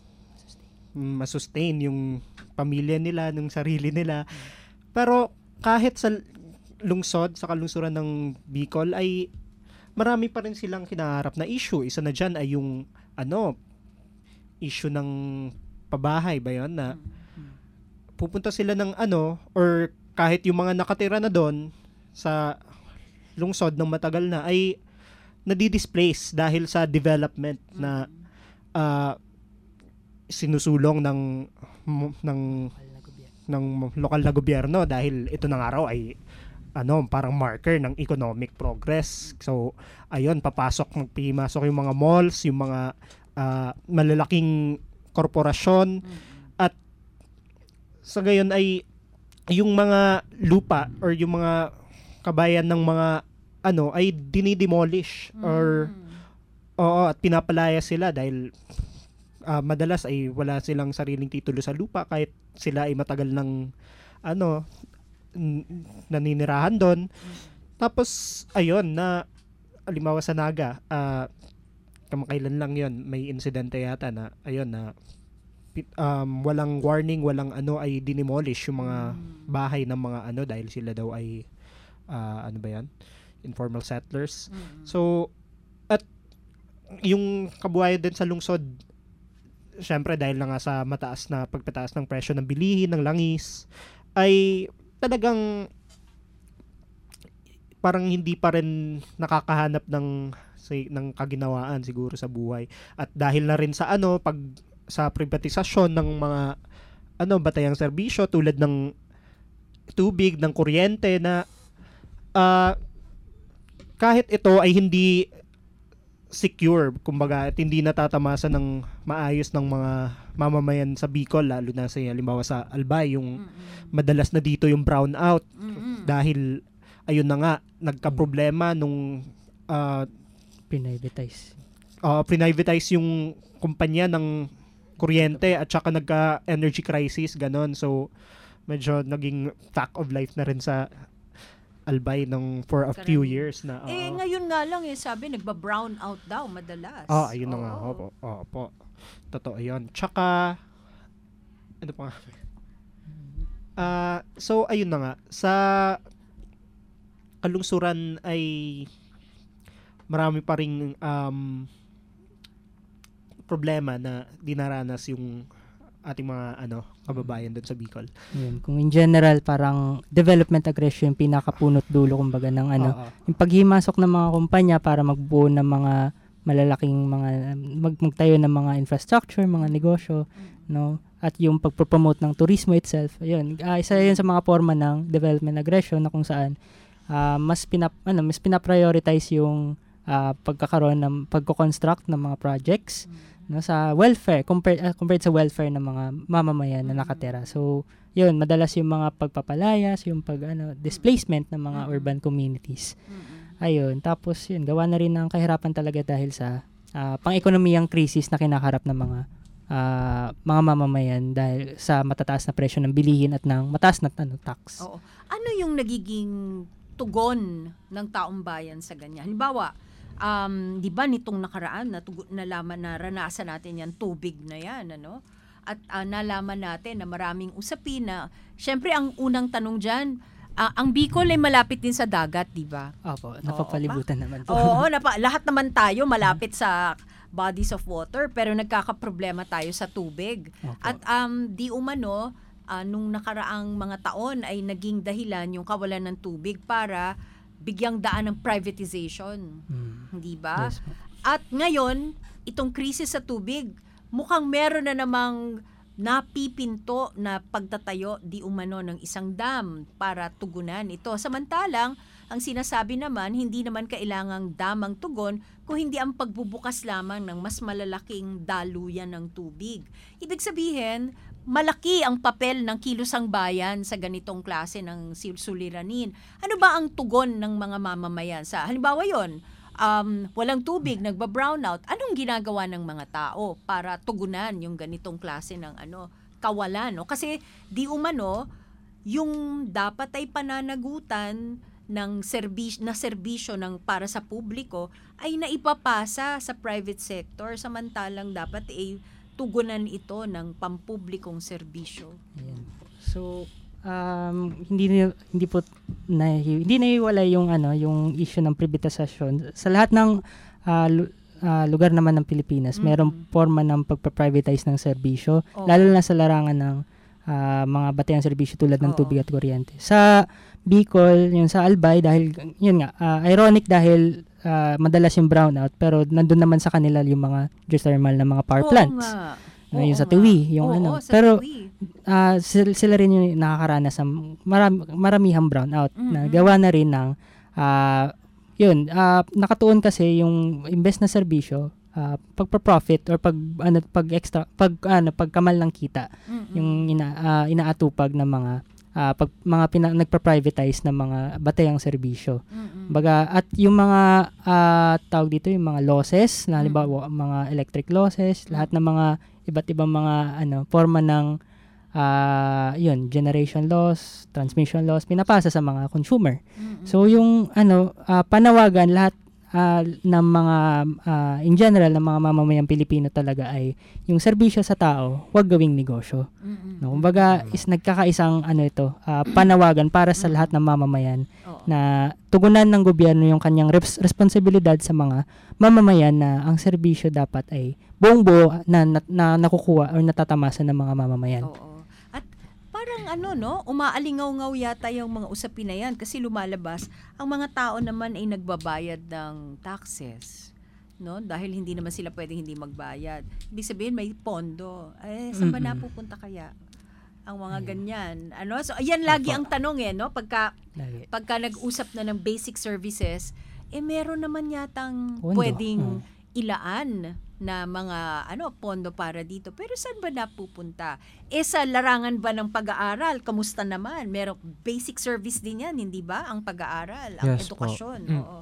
masustain yung pamilya nila, ng sarili nila. Pero kahit sa lungsod, sa kalungsuran ng Bicol ay marami pa rin silang kinaharap na issue. Isa na dyan ay yung ano issue ng pabahay ba yun na pupunta sila ng ano or kahit yung mga nakatira na doon sa lungsod ng matagal na ay nadi-displace dahil sa development na uh, sinusulong ng ng ng lokal na gobyerno dahil ito na nga raw ay ano parang marker ng economic progress. So ayun, papasok magpimasok yung mga malls, yung mga uh, malalaking korporasyon at sa gayon ay yung mga lupa or yung mga kabayan ng mga ano ay dinidemolish mm. or oo at pinapalaya sila dahil uh, madalas ay wala silang sariling titulo sa lupa kahit sila ay matagal ng ano n- naninirahan doon. Mm. Tapos ayun na halimbawa sa Naga, uh, kamakailan lang yon may insidente yata na ayun na um, walang warning, walang ano ay dinemolish yung mga bahay ng mga ano dahil sila daw ay uh, ano ba yan? Informal settlers. Mm-hmm. So at yung kabuhayan din sa lungsod syempre dahil na nga sa mataas na pagpataas ng presyo ng bilihin, ng langis ay talagang parang hindi pa rin nakakahanap ng say, ng kaginawaan siguro sa buhay. At dahil na rin sa ano pag sa privatisasyon ng mga ano batayang serbisyo tulad ng tubig, ng kuryente na uh, kahit ito ay hindi secure, kumbaga at hindi natatamasa ng maayos ng mga mamamayan sa Bicol, lalo na sa halimbawa sa Albay, yung mm-hmm. madalas na dito yung brownout mm-hmm. dahil ayun na nga nagka-problema nung uh, pinivatize. Uh, pinivatize yung kumpanya ng kuryente at saka nagka-energy crisis, ganon. So medyo naging fact of life na rin sa Albay ng for a Karami. few years na. Uh, eh ngayon nga lang eh sabi nagba-brown out daw madalas. Oh, ayun na nga. Opo. Opo. Totoo 'yon. Tsaka ano pa nga? Uh, so ayun na nga sa kalungsuran ay marami pa ring um, problema na dinaranas yung ating mga ano kababayan doon sa Bicol. Yun, kung in general parang development aggression yung pinakapunot dulo kumbaga ng ano, uh-huh. yung paghimasok ng mga kumpanya para magbuo ng mga malalaking mga mag, magtayo ng mga infrastructure, mga negosyo, no? At yung pagpo-promote ng turismo itself. Ayun, uh, isa 'yun sa mga forma ng development aggression na kung saan uh, mas pinap ano, mas pina-prioritize yung uh, pagkakaroon ng pagko-construct ng mga projects no sa welfare compared uh, compared sa welfare ng mga mamamayan na nakatira. So, 'yun, madalas yung mga pagpapalayas, yung pag ano displacement ng mga urban communities. Ayun, tapos 'yun, gawa na rin ng kahirapan talaga dahil sa uh, pang-ekonomiyang krisis na kinakaharap ng mga uh, mga mamamayan dahil sa matataas na presyo ng bilihin at ng mataas na ano tax. Oo. Ano yung nagiging tugon ng taong bayan sa ganyan? Halimbawa, Um, di ba nitong nakaraan na tugo, nalaman na ranasan natin yan tubig na yan ano at uh, nalaman natin na maraming usapin na syempre ang unang tanong diyan uh, ang Bicol ay malapit din sa dagat, di ba? Opo, napapalibutan naman po. Oo, napa, lahat naman tayo malapit sa bodies of water pero nagkakaproblema tayo sa tubig. Opo. At um, di umano uh, nung nakaraang mga taon ay naging dahilan yung kawalan ng tubig para bigyang daan ng privatization. Hmm. Hindi ba? Yes. At ngayon, itong krisis sa tubig, mukhang meron na namang napipinto na pagtatayo di umano ng isang dam para tugunan ito. Samantalang, ang sinasabi naman, hindi naman kailangang dam ang tugon kung hindi ang pagbubukas lamang ng mas malalaking daluyan ng tubig. Ibig sabihin, malaki ang papel ng Kilusang Bayan sa ganitong klase ng suliranin. Ano ba ang tugon ng mga mamamayan? Sa halimbawa yon, um, walang tubig, nagba-brownout. Anong ginagawa ng mga tao para tugunan yung ganitong klase ng ano kawalan? No? Kasi di umano, yung dapat ay pananagutan ng serbisyo na serbisyo ng para sa publiko ay naipapasa sa private sector, samantalang dapat ay tugunan ito ng pampublikong serbisyo. Ayan. So um, hindi na- hindi po na hindi naiwala yung ano yung issue ng privatization sa lahat ng ah, lu- ah, lugar naman ng Pilipinas. Mm. Merong forma ng pagpa-privatize ng serbisyo, Oo. lalo na sa larangan ng ah, mga batayang serbisyo tulad ng Oo. tubig at kuryente. Sa Bicol, yung sa Albay, dahil yun nga ah, ironic dahil ah, madalas yung brownout, pero nandun naman sa kanila yung mga geothermal na mga power Oo plants. nga. Na Oo yung sa nga. Tuwi, yung Oo, ano. sa Pero Tuwi. ah, sila, sila rin yung nakakaranas ng maram, maramihang brownout na Mhm. gawa na rin ng ah, yun, ah, nakatuon kasi yung imbes na serbisyo, ah, pagpa-profit or pag ano pag extra pag ano pagkamal ng kita, Mm-mm. yung ina, ah, inaatupag ng mga ah, pag mga pina, nagpa-privatize ng mga batayang serbisyo. Mm-mm. Baga at yung mga ah, tawag dito yung mga losses, na halimbawa mga electric losses, lahat ng mga iba't ibang mga ano forma ng ah, yun, generation loss, transmission loss, pinapasa sa mga consumer. So yung ano ah, panawagan lahat ah, ng mga ah, in general ng mga mamamayang Pilipino talaga ay yung serbisyo sa tao, huwag gawing negosyo. No, kumbaga is nagkakaisang ano ito, ah, panawagan para sa lahat ng mamamayan na tugunan ng gobyerno yung kanyang res- responsibilidad sa mga mamamayan na ang serbisyo dapat ay buong-buo na, na, na nakukuha or natatamasa ng mga mamamayan. Oo. At parang ano no, umaalingaw-ngaw yata yung mga usapin na yan kasi lumalabas ang mga tao naman ay nagbabayad ng taxes. No? Dahil hindi naman sila pwedeng hindi magbayad. Ibig sabihin may pondo. Eh, saan ba Mm-mm. napupunta kaya ang mga ganyan? Ano? So, ayan lagi ang tanong eh, no? Pagka, Lagi. pagka nag-usap na ng basic services, eh meron naman yatang Pondo. pwedeng ilaan na mga ano pondo para dito. Pero saan ba napupunta? Eh sa larangan ba ng pag-aaral? Kamusta naman? Merong basic service din yan, hindi ba? Ang pag-aaral, ang Yes po. edukasyon. Mm. Oo.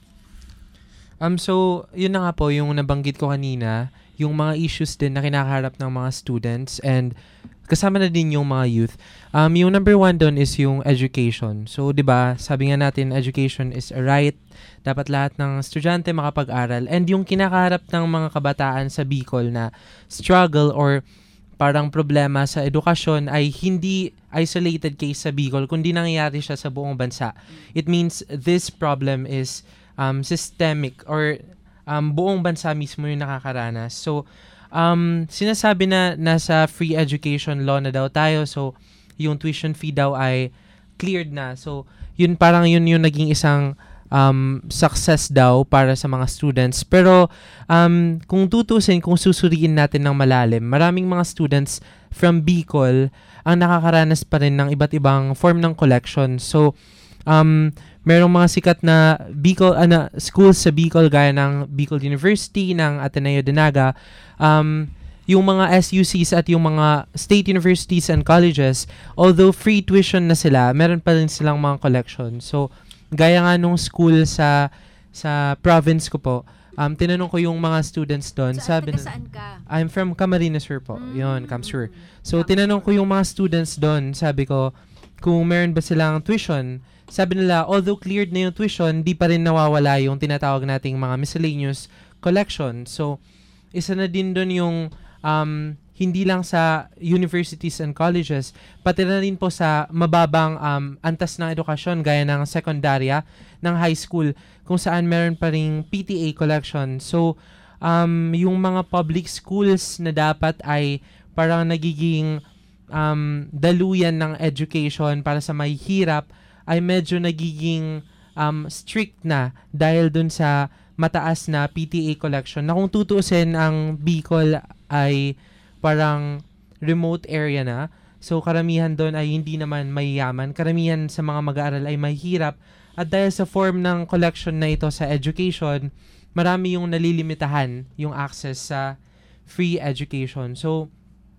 Um, so, yun na nga po, yung nabanggit ko kanina, yung mga issues din na kinakaharap ng mga students and kasama na din yung mga youth. Um, yung number one doon is yung education. So, di ba, sabi nga natin, education is a right. Dapat lahat ng estudyante makapag-aral. And yung kinakaharap ng mga kabataan sa Bicol na struggle or parang problema sa edukasyon ay hindi isolated case sa Bicol, kundi nangyayari siya sa buong bansa. It means this problem is um, systemic or um, buong bansa mismo yung nakakaranas. So, um, sinasabi na nasa free education law na daw tayo. So, yung tuition fee daw ay cleared na. So, yun parang yun yung naging isang um, success daw para sa mga students. Pero, um, kung tutusin, kung susuriin natin ng malalim, maraming mga students from Bicol ang nakakaranas pa rin ng iba't ibang form ng collection. So, um, merong mga sikat na Bicol, ano, schools sa Bicol gaya ng Bicol University, ng Ateneo de Naga, um, yung mga S U Cs at yung mga state universities and colleges, although free tuition na sila, meron pa rin silang mga collection. So, gaya nga nung school sa sa province ko po, um, tinanong ko yung mga students doon. Saan, Sabi taga na- saan ka? I'm from Camarines Sur po. Yun, Camsur. So, tinanong ko yung mga students doon. Sabi ko, kung meron ba silang tuition. Sabi nila, although cleared na yung tuition, di pa rin nawawala yung tinatawag nating mga miscellaneous collection. So, isa na din doon yung um, hindi lang sa universities and colleges, pati na rin po sa mababang um, antas ng edukasyon gaya ng sekundarya, ng high school, kung saan meron pa ring P T A collection. So, um, yung mga public schools na dapat ay parang nagiging um, daluyan ng education para sa may hirap, ay medyo nagiging um, strict na dahil dun sa mataas na P T A collection. Na kung tutuusin, ang Bicol ay parang remote area na. So, karamihan doon ay hindi naman mayayaman. Karamihan sa mga mag-aaral ay mahirap. At dahil sa form ng collection na ito sa education, marami yung nalilimitahan yung access sa free education. So,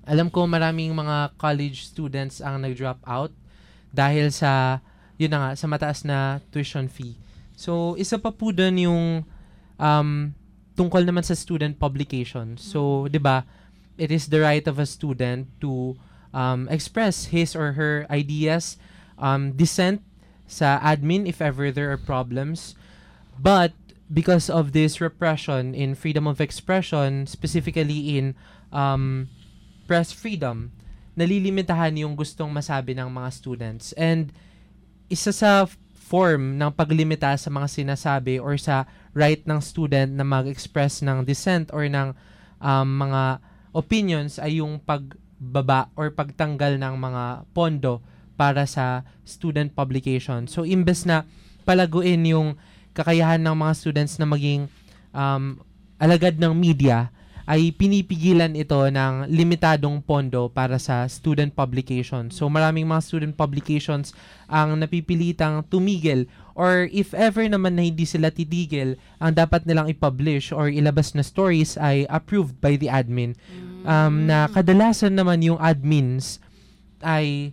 alam ko maraming mga college students ang nag-drop out dahil sa, yun na nga, sa mataas na tuition fee. So, isa pa po dun yung um, tungkol naman sa student publication. So, di ba, it is the right of a student to um, express his or her ideas, um, dissent sa admin if ever there are problems. But, because of this repression in freedom of expression, specifically in um, press freedom, nalilimitahan yung gustong masabi ng mga students. And isa sa form ng paglimita sa mga sinasabi or sa right ng student na mag-express ng dissent or ng um, mga opinions ay yung pagbaba or pagtanggal ng mga pondo para sa student publication. So, imbes na palaguin yung kakayahan ng mga students na maging um, alagad ng media, ay pinipigilan ito ng limitadong pondo para sa student publication. So, maraming mga student publications ang napipilitang tumigil or if ever naman na hindi sila titigil, ang dapat nilang i-publish or ilabas na stories ay approved by the admin. Um, na kadalasan naman yung admins ay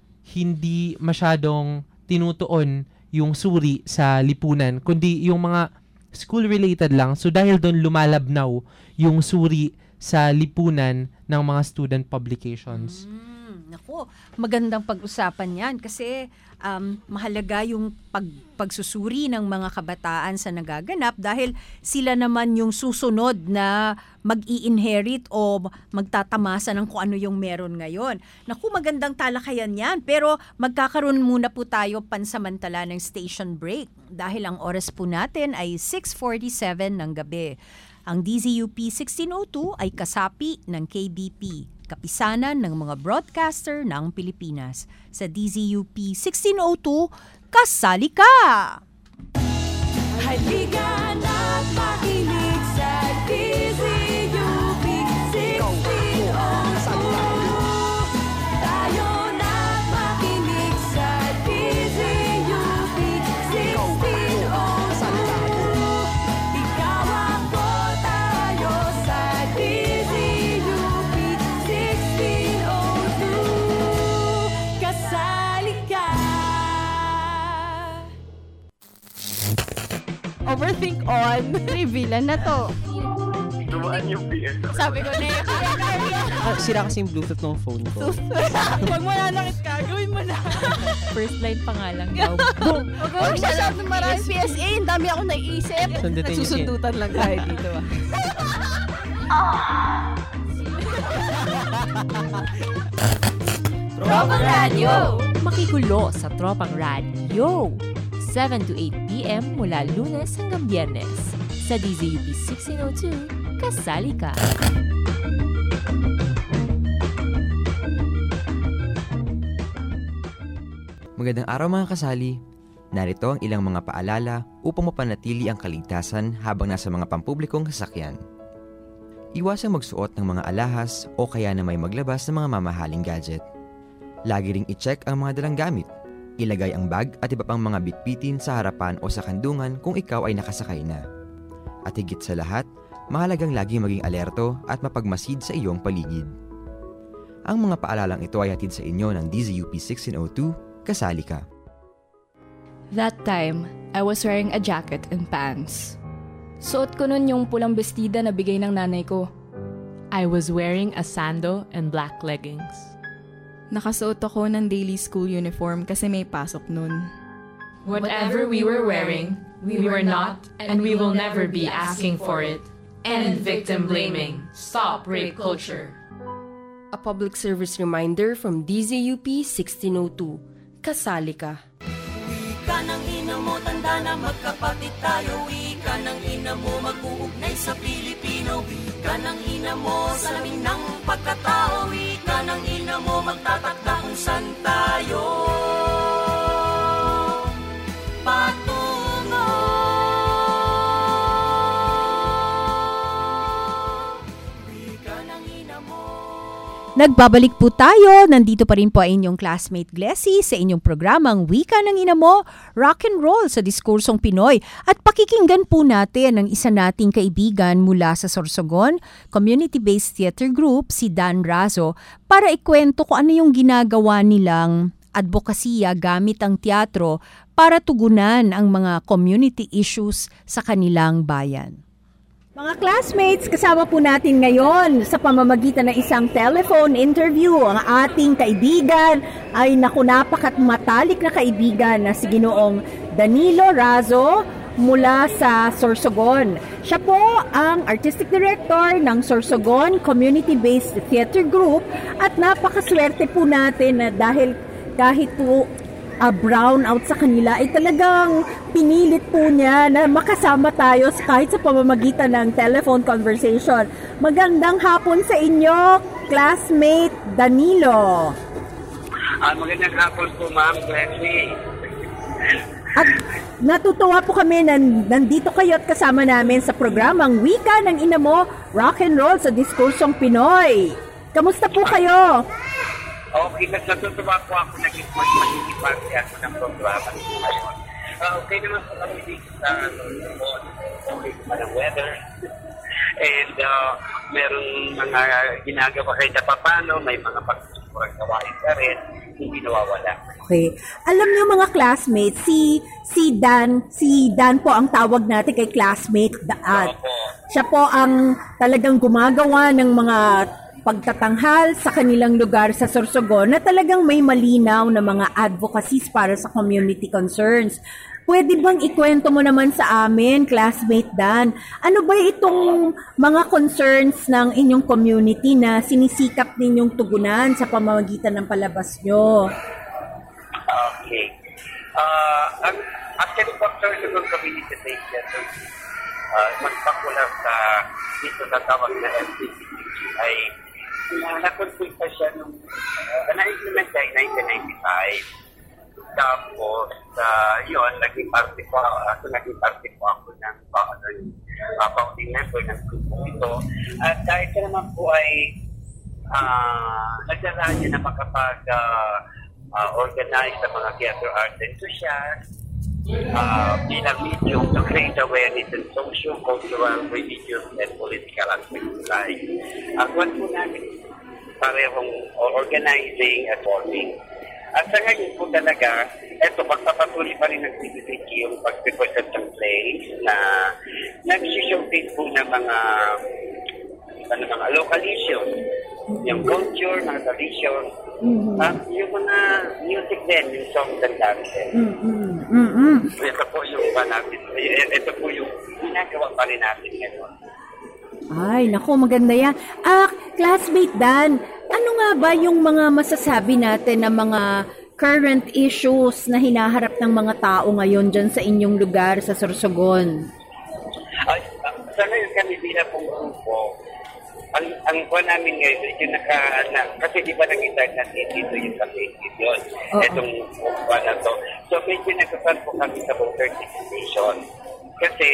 hindi masyadong tinutuon yung suri sa lipunan, kundi yung mga school-related lang. So, dahil doon lumalabnaw yung suri sa lipunan ng mga student publications. Mm, naku, magandang pag-usapan yan kasi um, mahalaga yung pag, pagsusuri ng mga kabataan sa nagaganap dahil sila naman yung susunod na mag-i-inherit o magtatamasa ng kung ano yung meron ngayon. Naku, magandang talakayan yan. Pero magkakaroon muna po tayo pansamantala ng station break dahil ang oras po natin ay six forty-seven ng gabi. Ang D Z U P sixteen oh two ay kasapi ng K B P, kapisanan ng mga broadcaster ng Pilipinas. Sa D Z U P sixteen oh two, kasali ka! Halika na't makinig sa D Z U P sixteen oh two. Tayo na't makinig sa D Z U P sixteen oh two. Ikaw ako, tayo sa D Z U P sixteen oh two. Kasali ka! Overthink on. Reveal na to. Dumaan yung P S. Sabi ko na yun. Ah, sira kasi yung Bluetooth ng phone ko. Huwag mo na nakit ka. Gawin mo na. First line pa nga lang daw. Boom! Huwag mo masyadong maraming P S A. Ang dami ako naisip. Sundutin niyo siya. Nagsusundutan lang tayo dito. Tropang Radio! Makigulo sa Tropang Radio. seven to eight p.m. mula Lunes hanggang Biyernes. Sa D Z U P sixteen oh two, kasali ka! Magandang araw mga kasali. Narito ang ilang mga paalala upang mapanatili ang kaligtasan habang nasa mga pampublikong sasakyan. Iwasang magsuot ng mga alahas o kaya na may maglabas ng mga mamahaling gadget. Lagi ring i-check ang mga dalang gamit. Ilagay ang bag at iba pang mga bitbitin sa harapan o sa kandungan kung ikaw ay nakasakay na. At higit sa lahat, mahalagang lagi maging alerto at mapagmasid sa iyong paligid. Ang mga paalalang ito ay hatid sa inyo ng D Z U P sixteen oh two, kasali ka. That time, I was wearing a jacket and pants. Suot ko nun yung pulang bestida na bigay ng nanay ko. I was wearing a sando and black leggings. Nakasuot ako ng daily school uniform kasi may pasok nun. Whatever we were wearing, we were not and we will never be asking for it. End victim blaming. Stop rape culture. A public service reminder from D Z U P sixteen oh two. Kasali ka. Wika ng ina mo, tanda na magkapatid tayo. Wika ng ina mo, mag-uugnay sa Pilipino. Wika ng ina mo, salamin ng pagkatao. Wika ng ina mo, magtatakda kung saan tayo patungo. Wika ng ina mo. Nagbabalik po tayo. Nandito pa rin po ay inyong classmate Glessy sa inyong programang Wika ng Ina Mo, Rock and Roll sa Diskursong Pinoy. At pakikinggan po natin ang isa nating kaibigan mula sa Sorsogon, community-based theater group, si Dan Razo, para ikwento kung ano yung ginagawa nilang advokasya gamit ang teatro para tugunan ang mga community issues sa kanilang bayan. Mga classmates, kasama po natin ngayon sa pamamagitan ng isang telephone interview ang ating kaibigan ay naku napakat matalik na kaibigan na si Ginoong Danilo Razo mula sa Sorsogon. Siya po ang artistic director ng Sorsogon Community-Based Theater Group at napakaswerte po natin na dahil kahit po a brown out sa kanila ay talagang pinilit po niya na makasama tayo kahit sa pamamagitan ng telephone conversation. Magandang hapon sa inyo, classmate Danilo. Ah, magandang hapon po, Ma'am Glessy. At natutuwa po kami na nandito kayo at kasama namin sa programang Wika ng Ina Mo, Rock and Roll sa Diskursong Pinoy. Kamusta po kayo? Okay, mas natutuwa po ako naging mag-magigiparte ako ng programa ngayon. Uh, okay naman po kami dito sa London. Okay naman ang weather. And uh, meron mga ginagawa kahit na papano, may mga pagsusurang gawain ka rin, hindi nawawala. Okay. Alam niyo mga classmates, si si Dan, si Dan po ang tawag natin kay classmate Daan. Siya po ang talagang gumagawa ng mga pagtatanghal sa kanilang lugar sa Sorsogon na talagang may malinaw na mga advocacies para sa community concerns. Pwede bang ikwento mo naman sa amin, classmate Dan, ano ba itong mga concerns ng inyong community na sinisikap ninyong tugunan sa pamamagitan ng palabas nyo? Okay. Uh, ang actually po Sorsogon Community Theater, uh, magpakulang sa dito sa tawag na F P C ay na na-conflict pa siya nung uh, na-implement siya in nineteen ninety-five. Tapos, uh, yun, naging party po ako, uh, so naging party po ako ng uh, uh, founding member ng grupo ito. At dahil ka naman po ay uh, nagdaraan niya na makapag uh, uh, organize sa mga theater arts and social uh, bilang medium to create awareness and social, cultural, religious, and political aspects of life. Ang uh, po namin parehong organizing at forming. At sa ngayon po talaga, eto, magpapatuloy pa rin ng C B C Q yung pag-represent ng plays na nag-showcase po ng mga ano, mga local issues, yung culture, mga tradition, mm-hmm. uh, yung mga music din, yung songs and dances. Mm-hmm. Mm-hmm. Ito po yung pa natin, ito po yung ginagawa pa rin natin ngayon. Ay, naku, maganda yan. Ah, classmate Dan, ano nga ba yung mga masasabi natin na mga current issues na hinaharap ng mga tao ngayon dyan sa inyong lugar sa Sorsogon? Ay, uh, sa ngayon kami bilang pong grupo, ang ang po namin ngayon, yung naka, na, kasi di ba nag-start natin dito yung kapatid yun, oh, itong buwan na to. So medyo nagkasan po kami sa voter registration. Kasi,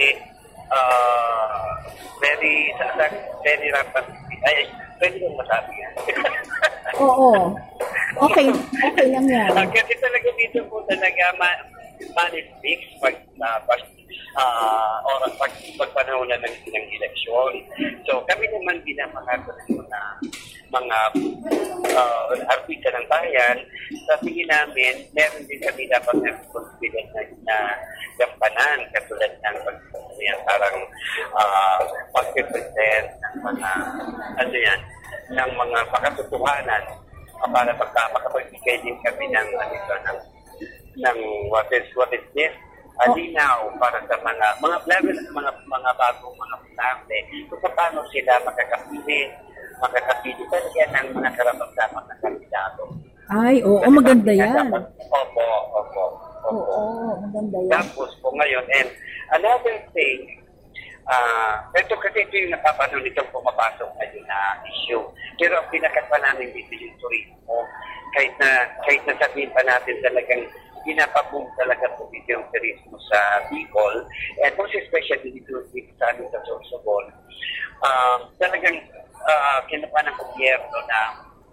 uh, very, very rampant, ay, pwede kong masabi yan. Oo. Okay, okay lang yan. Uh, kasi talaga dito po talaga, ma- manage mix pag, uh, pag uh, oras pag, pagpanahon na ng, ng eleksyon. So kami naman pinapakatan ng mga mga uh, artista ng bayan, sa tingin namin, meron din kami dapat na responsibilidad na, na gampanan, katulad ng pag, yan, parang uh, pag-represent ng mga, ano yan, ng mga pakatotohanan uh, para pagkapakapagbigay din kami ng, ano ito, ng, ng what is, what is this? Alinaw para sa mga mga level mga mga bagong mga estudyante kung paano sila makakapili makakapili talaga ng mga karapat-dapat na kandidato. Ay, oo, kasi maganda yan. Dapat, opo, opo, opo. Oo, maganda yan. Tapos po ngayon, and another thing, uh, ito kasi ito yung napapanood nitong pumapasok ngayon na issue. Pero ang pinakat pa namin dito yung turismo, kahit na, kahit na sabihin pa natin talagang pinapaboom talaga po dito yung turismo sa Bicol, and most especially dito, dito sa amin sa Sorsogon. Um, talagang uh, kinuha ng gobyerno na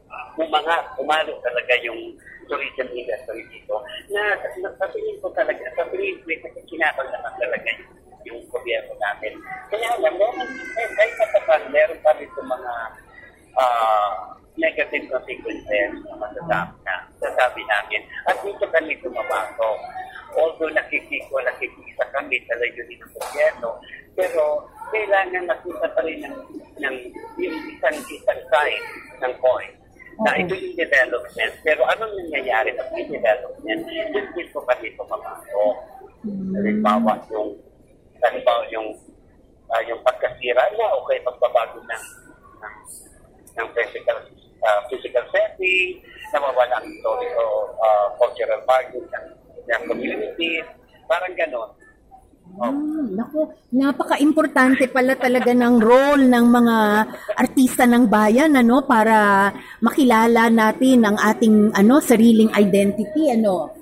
umanga, umalo talaga yung tourism industry dito. Na sa tingin ko talaga, sa tingin ko, kasi kinakal naman talaga yung, yung gobyerno namin. Kaya alam mo, eh, kahit matagal, meron pa rin itong mga uh, negative consequences na masasabi, na, masasabi namin. At dito kami tumapasok. Although nakikiko, nakikita kami sa layunin ng gobyerno, pero kailangan nakita pa rin ng, ng yung isang isang side ng coin. Na ito yung development, pero anong nangyayari sa yung development? Yung dito kami pumapasok. Halimbawa yung, halimbawa yung, uh, yung pagkasira na o kaya pagbabago ng, ng, ng physical, uh, physical setting, nawawala ang historical uh, cultural values ng, ng community, parang ganon. Oh. Hmm, naku, napaka-importante pala talaga ng role ng mga artista ng bayan, ano, para makilala natin ang ating ano sariling identity, ano.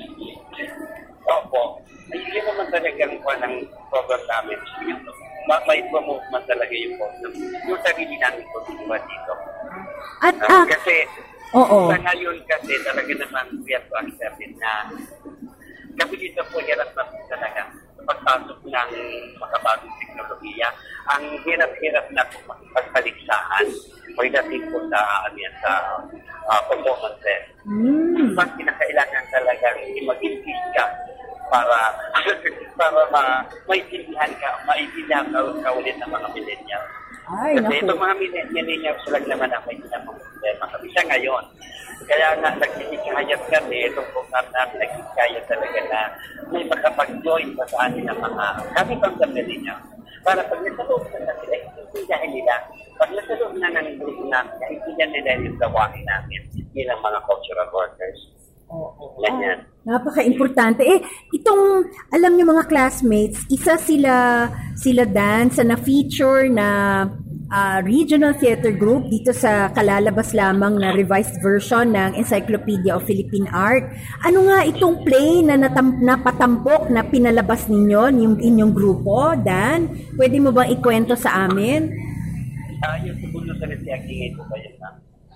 Opo. Yun naman talaga ang ng program namin. May promote talaga yung program. Yung sarili namin po dito. At, uh, ah, kasi, oo. Sa ngayon kasi talaga naman we have to accept it na kami dito po hirap na talaga pagpasok ng makabagong teknolohiya. Ang hirap-hirap na pagpaligsahan pagdating po sa, ano yan, sa uh, performances. Mm. Mas kinakailangan talagang mag-invest ka para para ma maiintindihan ka, maiintindihan ka, ka ulit ng mga millennials. Ay, kasi naku. Itong mga millennials lang naman ang may ginamang problema. Kasi siya ngayon. Kaya nga, nagsisikayat kami, itong program namin, nagsisikayat talaga na may makapag-join pa sa atin ng mga kami pang gabi niya. Para pag nasaloob na sila, iintindihan nila. Pag nasaloob na ng grupo namin, iintindihan nila yung gawain namin bilang mga cultural workers. Oo. Ganyan. Ah, napaka-importante. Eh, itong, alam niyo mga classmates, isa sila, sila Dan sa na-feature na uh, regional theater group dito sa kalalabas lamang na revised version ng Encyclopedia of Philippine Art. Ano nga itong play na natam- napatampok na pinalabas ninyo, yung inyong grupo, Dan? Pwede mo bang ikwento sa amin? Ah, uh, yung segundo sa Agingay po ba yun na?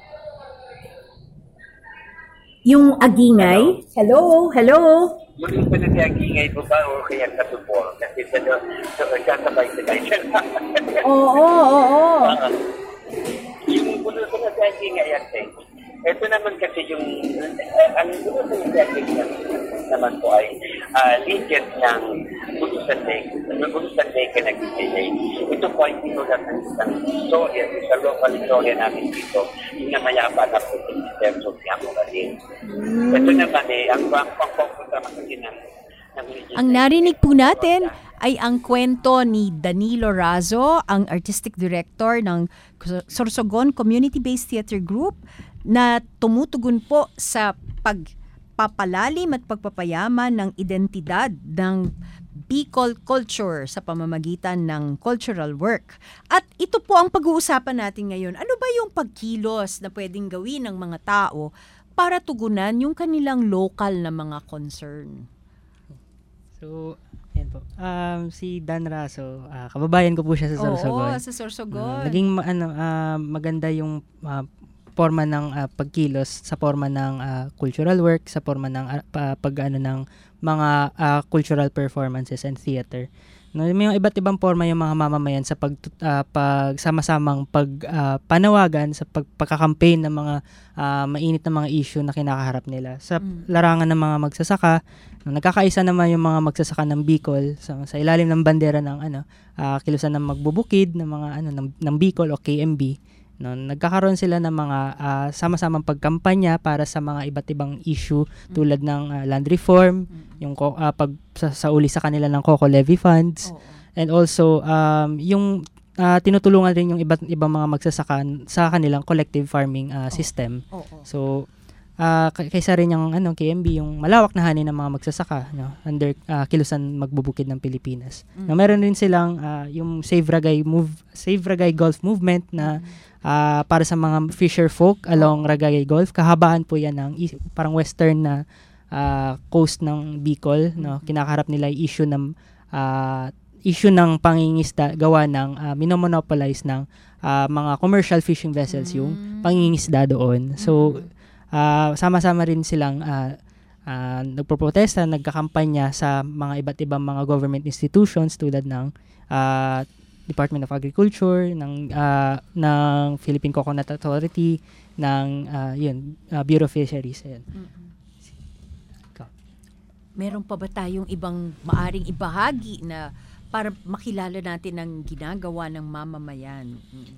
Yung Agingay? Hello? Hello? Yung sa Agingay po ba o kaya katupor? Kasi sa kasabay-sabay siya na. Oo, oo, oo. Yung bulo sa Agingay yan, ito naman kasi yung, ang bulo sa Agingay naman po ay uh, legend ng Bulusan Lake. Bulusan Lake na nagbibigay. Ito po ay pinulat ng isang storya, isang local storya namin dito, yung namayaba na po yung Terzo Piamoradin. Ito naman eh, ang pangpangpunta kasi ng ang narinig po natin ay ang kwento ni Danilo Razo, ang artistic director ng Sorsogon Community-Based Theater Group, na tumutugon po sa pagpapalalim at pagpapayaman ng identidad ng Bicol culture sa pamamagitan ng cultural work. At ito po ang pag-uusapan natin ngayon. Ano ba yung pagkilos na pwedeng gawin ng mga tao para tugunan yung kanilang local na mga concern? So, yan po. Um, si Dan Razo, uh, kababayan ko po siya sa Sorsogon. Oo, sa Sorsogon. Uh, naging ano, uh, maganda yung uh, forma ng uh, pagkilos sa forma ng uh, cultural work, sa forma ng uh, pag ano ng mga uh, cultural performances and theater. No, may mga iba't ibang forma yung mga mamamayan sa pag uh, pagsama-samang pag uh, panawagan sa pag, pagka-campaign ng mga uh, mainit na mga issue na kinakaharap nila sa mm. larangan ng mga magsasaka. No, nagkakaisa naman yung mga magsasaka ng Bicol sa, sa ilalim ng bandera ng ano uh, kilusan ng magbubukid ng mga ano ng, ng Bicol o K M B. No, nagkakaroon sila ng mga uh, sama-samang pagkampanya para sa mga iba't ibang issue mm. tulad ng uh, land reform, mm. yung uh, pag sa, sa uli sa kanila ng COCO levy funds, oh. and also um, yung uh, tinutulungan rin yung iba't ibang mga magsasaka sa kanilang collective farming uh, system. Oh. Oh, oh. So uh, kaysa rin yung ano K M B, yung malawak na hanin ng mga magsasaka, no, under uh, kilusan magbubukid ng Pilipinas. Mm. No, meron rin silang uh, yung Save Ragay move, Save Ragay Golf movement na mm. Uh, para sa mga fisher folk along Ragay Golf. Kahabaan po yan ng parang western na uh, coast ng Bicol. No? Kinakaharap nila yung issue ng uh, issue ng pangingisda gawa ng uh, minomonopolize ng uh, mga commercial fishing vessels, mm. yung pangingisda doon. So, uh, sama-sama rin silang uh, uh, nagpoprotesta, nagkakampanya sa mga iba't ibang mga government institutions tulad ng uh, Department of Agriculture, ng uh, ng Philippine Coconut Authority, ng uh, yun, uh, Bureau of Fisheries. Ayun. Mm-hmm. Meron pa ba tayong ibang maaring ibahagi na para makilala natin ang ginagawa ng mamamayan? Mm.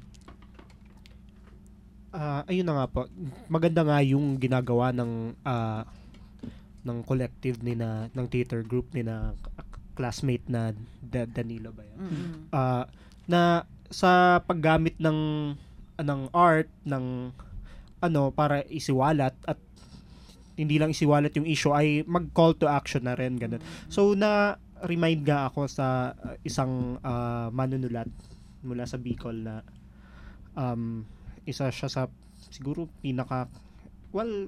Uh, ayun na nga po. Maganda nga yung ginagawa ng uh, ng collective ni na ng theater group ni na classmate na Da- Danilo ba yan? Mm-hmm. Uh, na sa paggamit ng ng art ng ano para isiwalat at hindi lang isiwalat yung issue ay mag-call to action na rin ganun. So na remind nga ako sa uh, isang uh, manunulat mula sa Bicol na um, isa siya sa siguro pinaka well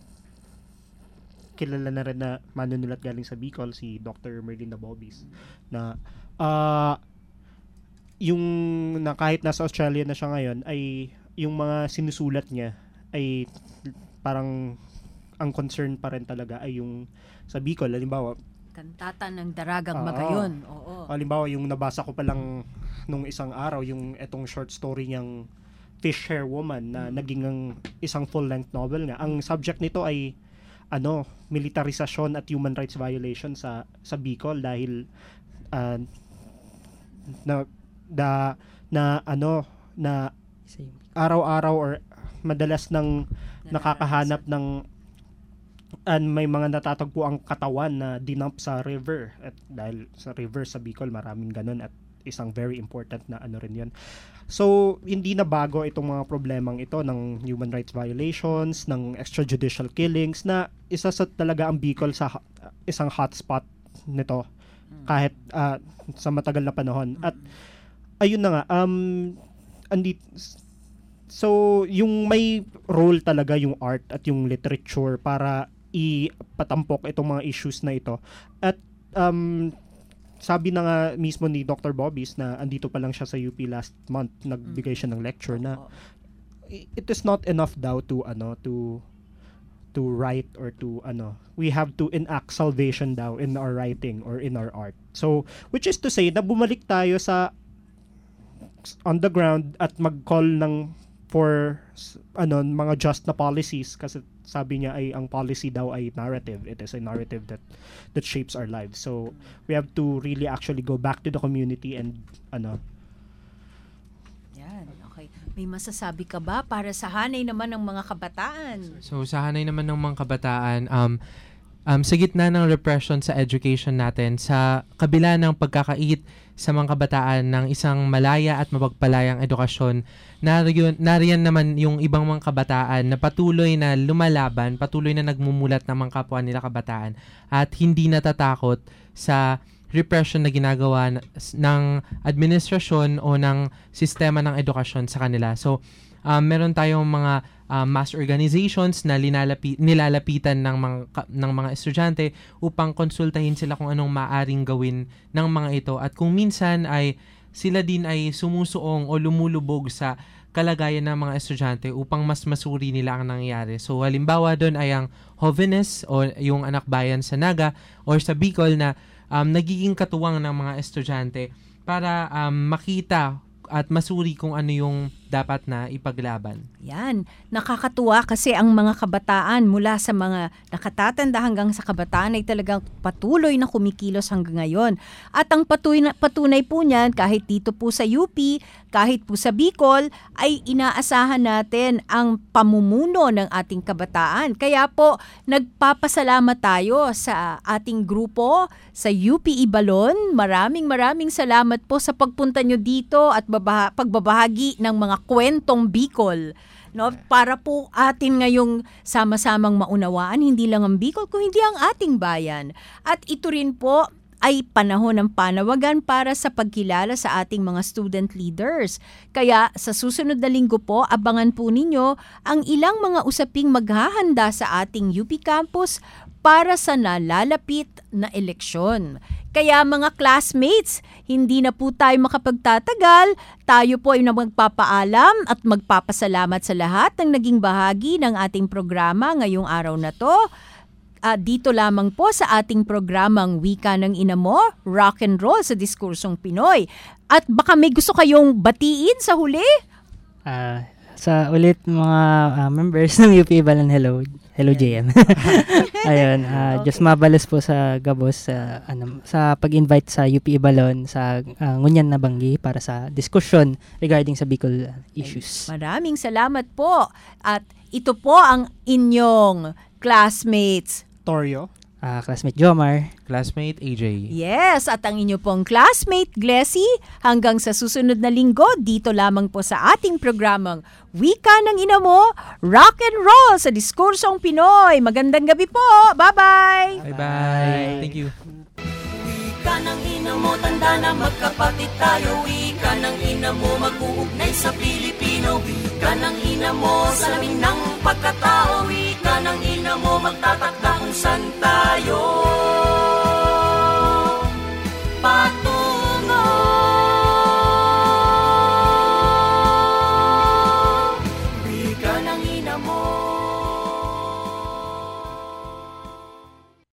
kilala na rin na manunulat galing sa Bicol, si Doctor Merlinda Bobis, na uh, yung na kahit nasa Australia na siya ngayon ay yung mga sinusulat niya ay parang ang concern pa rin talaga ay yung sa Bicol. Halimbawa, Kantata ng Daragang uh, Magayon. Oo. Halimbawa, yung nabasa ko pa lang nung isang araw, yung etong short story niyang Fish Hair Woman na mm. naging ang isang full-length novel nga. Ang subject nito ay ano, militarisasyon at human rights violation sa sa Bicol dahil uh, na da na ano na araw-araw or madalas nang nakakahanap ng and may mga natatagpo ang katawan na dinump sa river at dahil sa river sa Bicol maraming ganun at isang very important na ano rin yun. So hindi na bago itong mga problemang ito ng human rights violations, ng extrajudicial killings na isa sa talaga ang Bicol sa uh, isang hotspot nito kahit uh, sa matagal na panahon. At ayun na nga um andi so yung may role talaga yung art at yung literature para ipatampok itong mga issues na ito. At um, sabi na nga mismo ni Doctor Bobis na andito pa lang siya sa U P last month, nagbigay siya ng lecture na it is not enough daw to ano to to write or to ano, we have to enact salvation daw in our writing or in our art. So which is to say na bumalik tayo sa on the ground at mag-call ng for ano mga just na policies kasi sabi niya ay ang policy daw ay narrative. It is a narrative that that shapes our lives. So we have to really actually go back to the community and ano. Yan, okay. May masasabi ka ba para sa hanay naman ng mga kabataan? So sa hanay naman ng mga kabataan, um um sa gitna ng repression sa education natin, sa kabila ng pagkakait sa mga kabataan ng isang malaya at mapagpalayang edukasyon, nariyan, nariyan naman yung ibang mga kabataan na patuloy na lumalaban, patuloy na nagmumulat ng mga kapwa nila kabataan at hindi natatakot sa repression na ginagawa ng administrasyon o ng sistema ng edukasyon sa kanila. So, um, meron tayong mga uh, mass organizations na linalapi, nilalapitan ng mga, ng mga estudyante upang konsultahin sila kung anong maaring gawin ng mga ito. At kung minsan ay sila din ay sumusuong o lumulubog sa kalagayan ng mga estudyante upang mas masuri nila ang nangyayari. So, halimbawa doon ay ang Jovenes o yung anak bayan sa Naga or sa Bicol na um, nagiging katuwang ng mga estudyante para um, makita at masuri kung ano yung dapat na ipaglaban. Yan. Nakakatuwa kasi ang mga kabataan mula sa mga nakatatanda hanggang sa kabataan ay talagang patuloy na kumikilos hanggang ngayon. At ang patuloy na, patunay po niyan kahit dito po sa U P, kahit po sa Bicol, ay inaasahan natin ang pamumuno ng ating kabataan. Kaya po, nagpapasalamat tayo sa ating grupo sa U P Ibalon. Maraming maraming salamat po sa pagpunta nyo dito at babaha, pagbabahagi ng mga kwentong Bicol, no, para po atin ngayong sama-samang maunawaan hindi lang ang Bicol kundi ang ating bayan. At ito rin po ay panahon ng panawagan para sa pagkilala sa ating mga student leaders. Kaya sa susunod na linggo po, abangan po ninyo ang ilang mga usaping maghahanda sa ating U P campus para sa nalalapit na eleksyon. Kaya mga classmates, hindi na po tayo makapagtatagal. Tayo po ay na magpapaalam at magpapasalamat sa lahat ng naging bahagi ng ating programa ngayong araw na to. Uh, dito lamang po sa ating programang Wika ng Ina Mo, Rock and Roll sa Diskursong Pinoy. At baka may gusto kayong batiin sa huli? Uh, sa ulit mga uh, members ng U P Ibalan, hello. Hello, J M. Ayun, uh, okay. Just mabalas po sa Gabos sa, ano, sa pag-invite sa U P Ibalon sa uh, Ngunyan na Banggi para sa discussion regarding sa Bicol issues. Maraming salamat po. At ito po ang inyong classmates. Torio. Uh, classmate Jomar. Classmate A J. Yes, at ang inyo pong classmate Glessy. Hanggang sa susunod na linggo, dito lamang po sa ating programang Wika ng Ina Mo, Rock and Roll sa Diskursong Pinoy. Magandang gabi po. Bye-bye. Bye-bye. Thank you. Wika ng Ina Mo, tanda na magkapatid tayo. Wika ng Ina Mo, mag-uugnay sa Pilipino. Wika ng Ina Mo, salamin ng pagkatao. Wika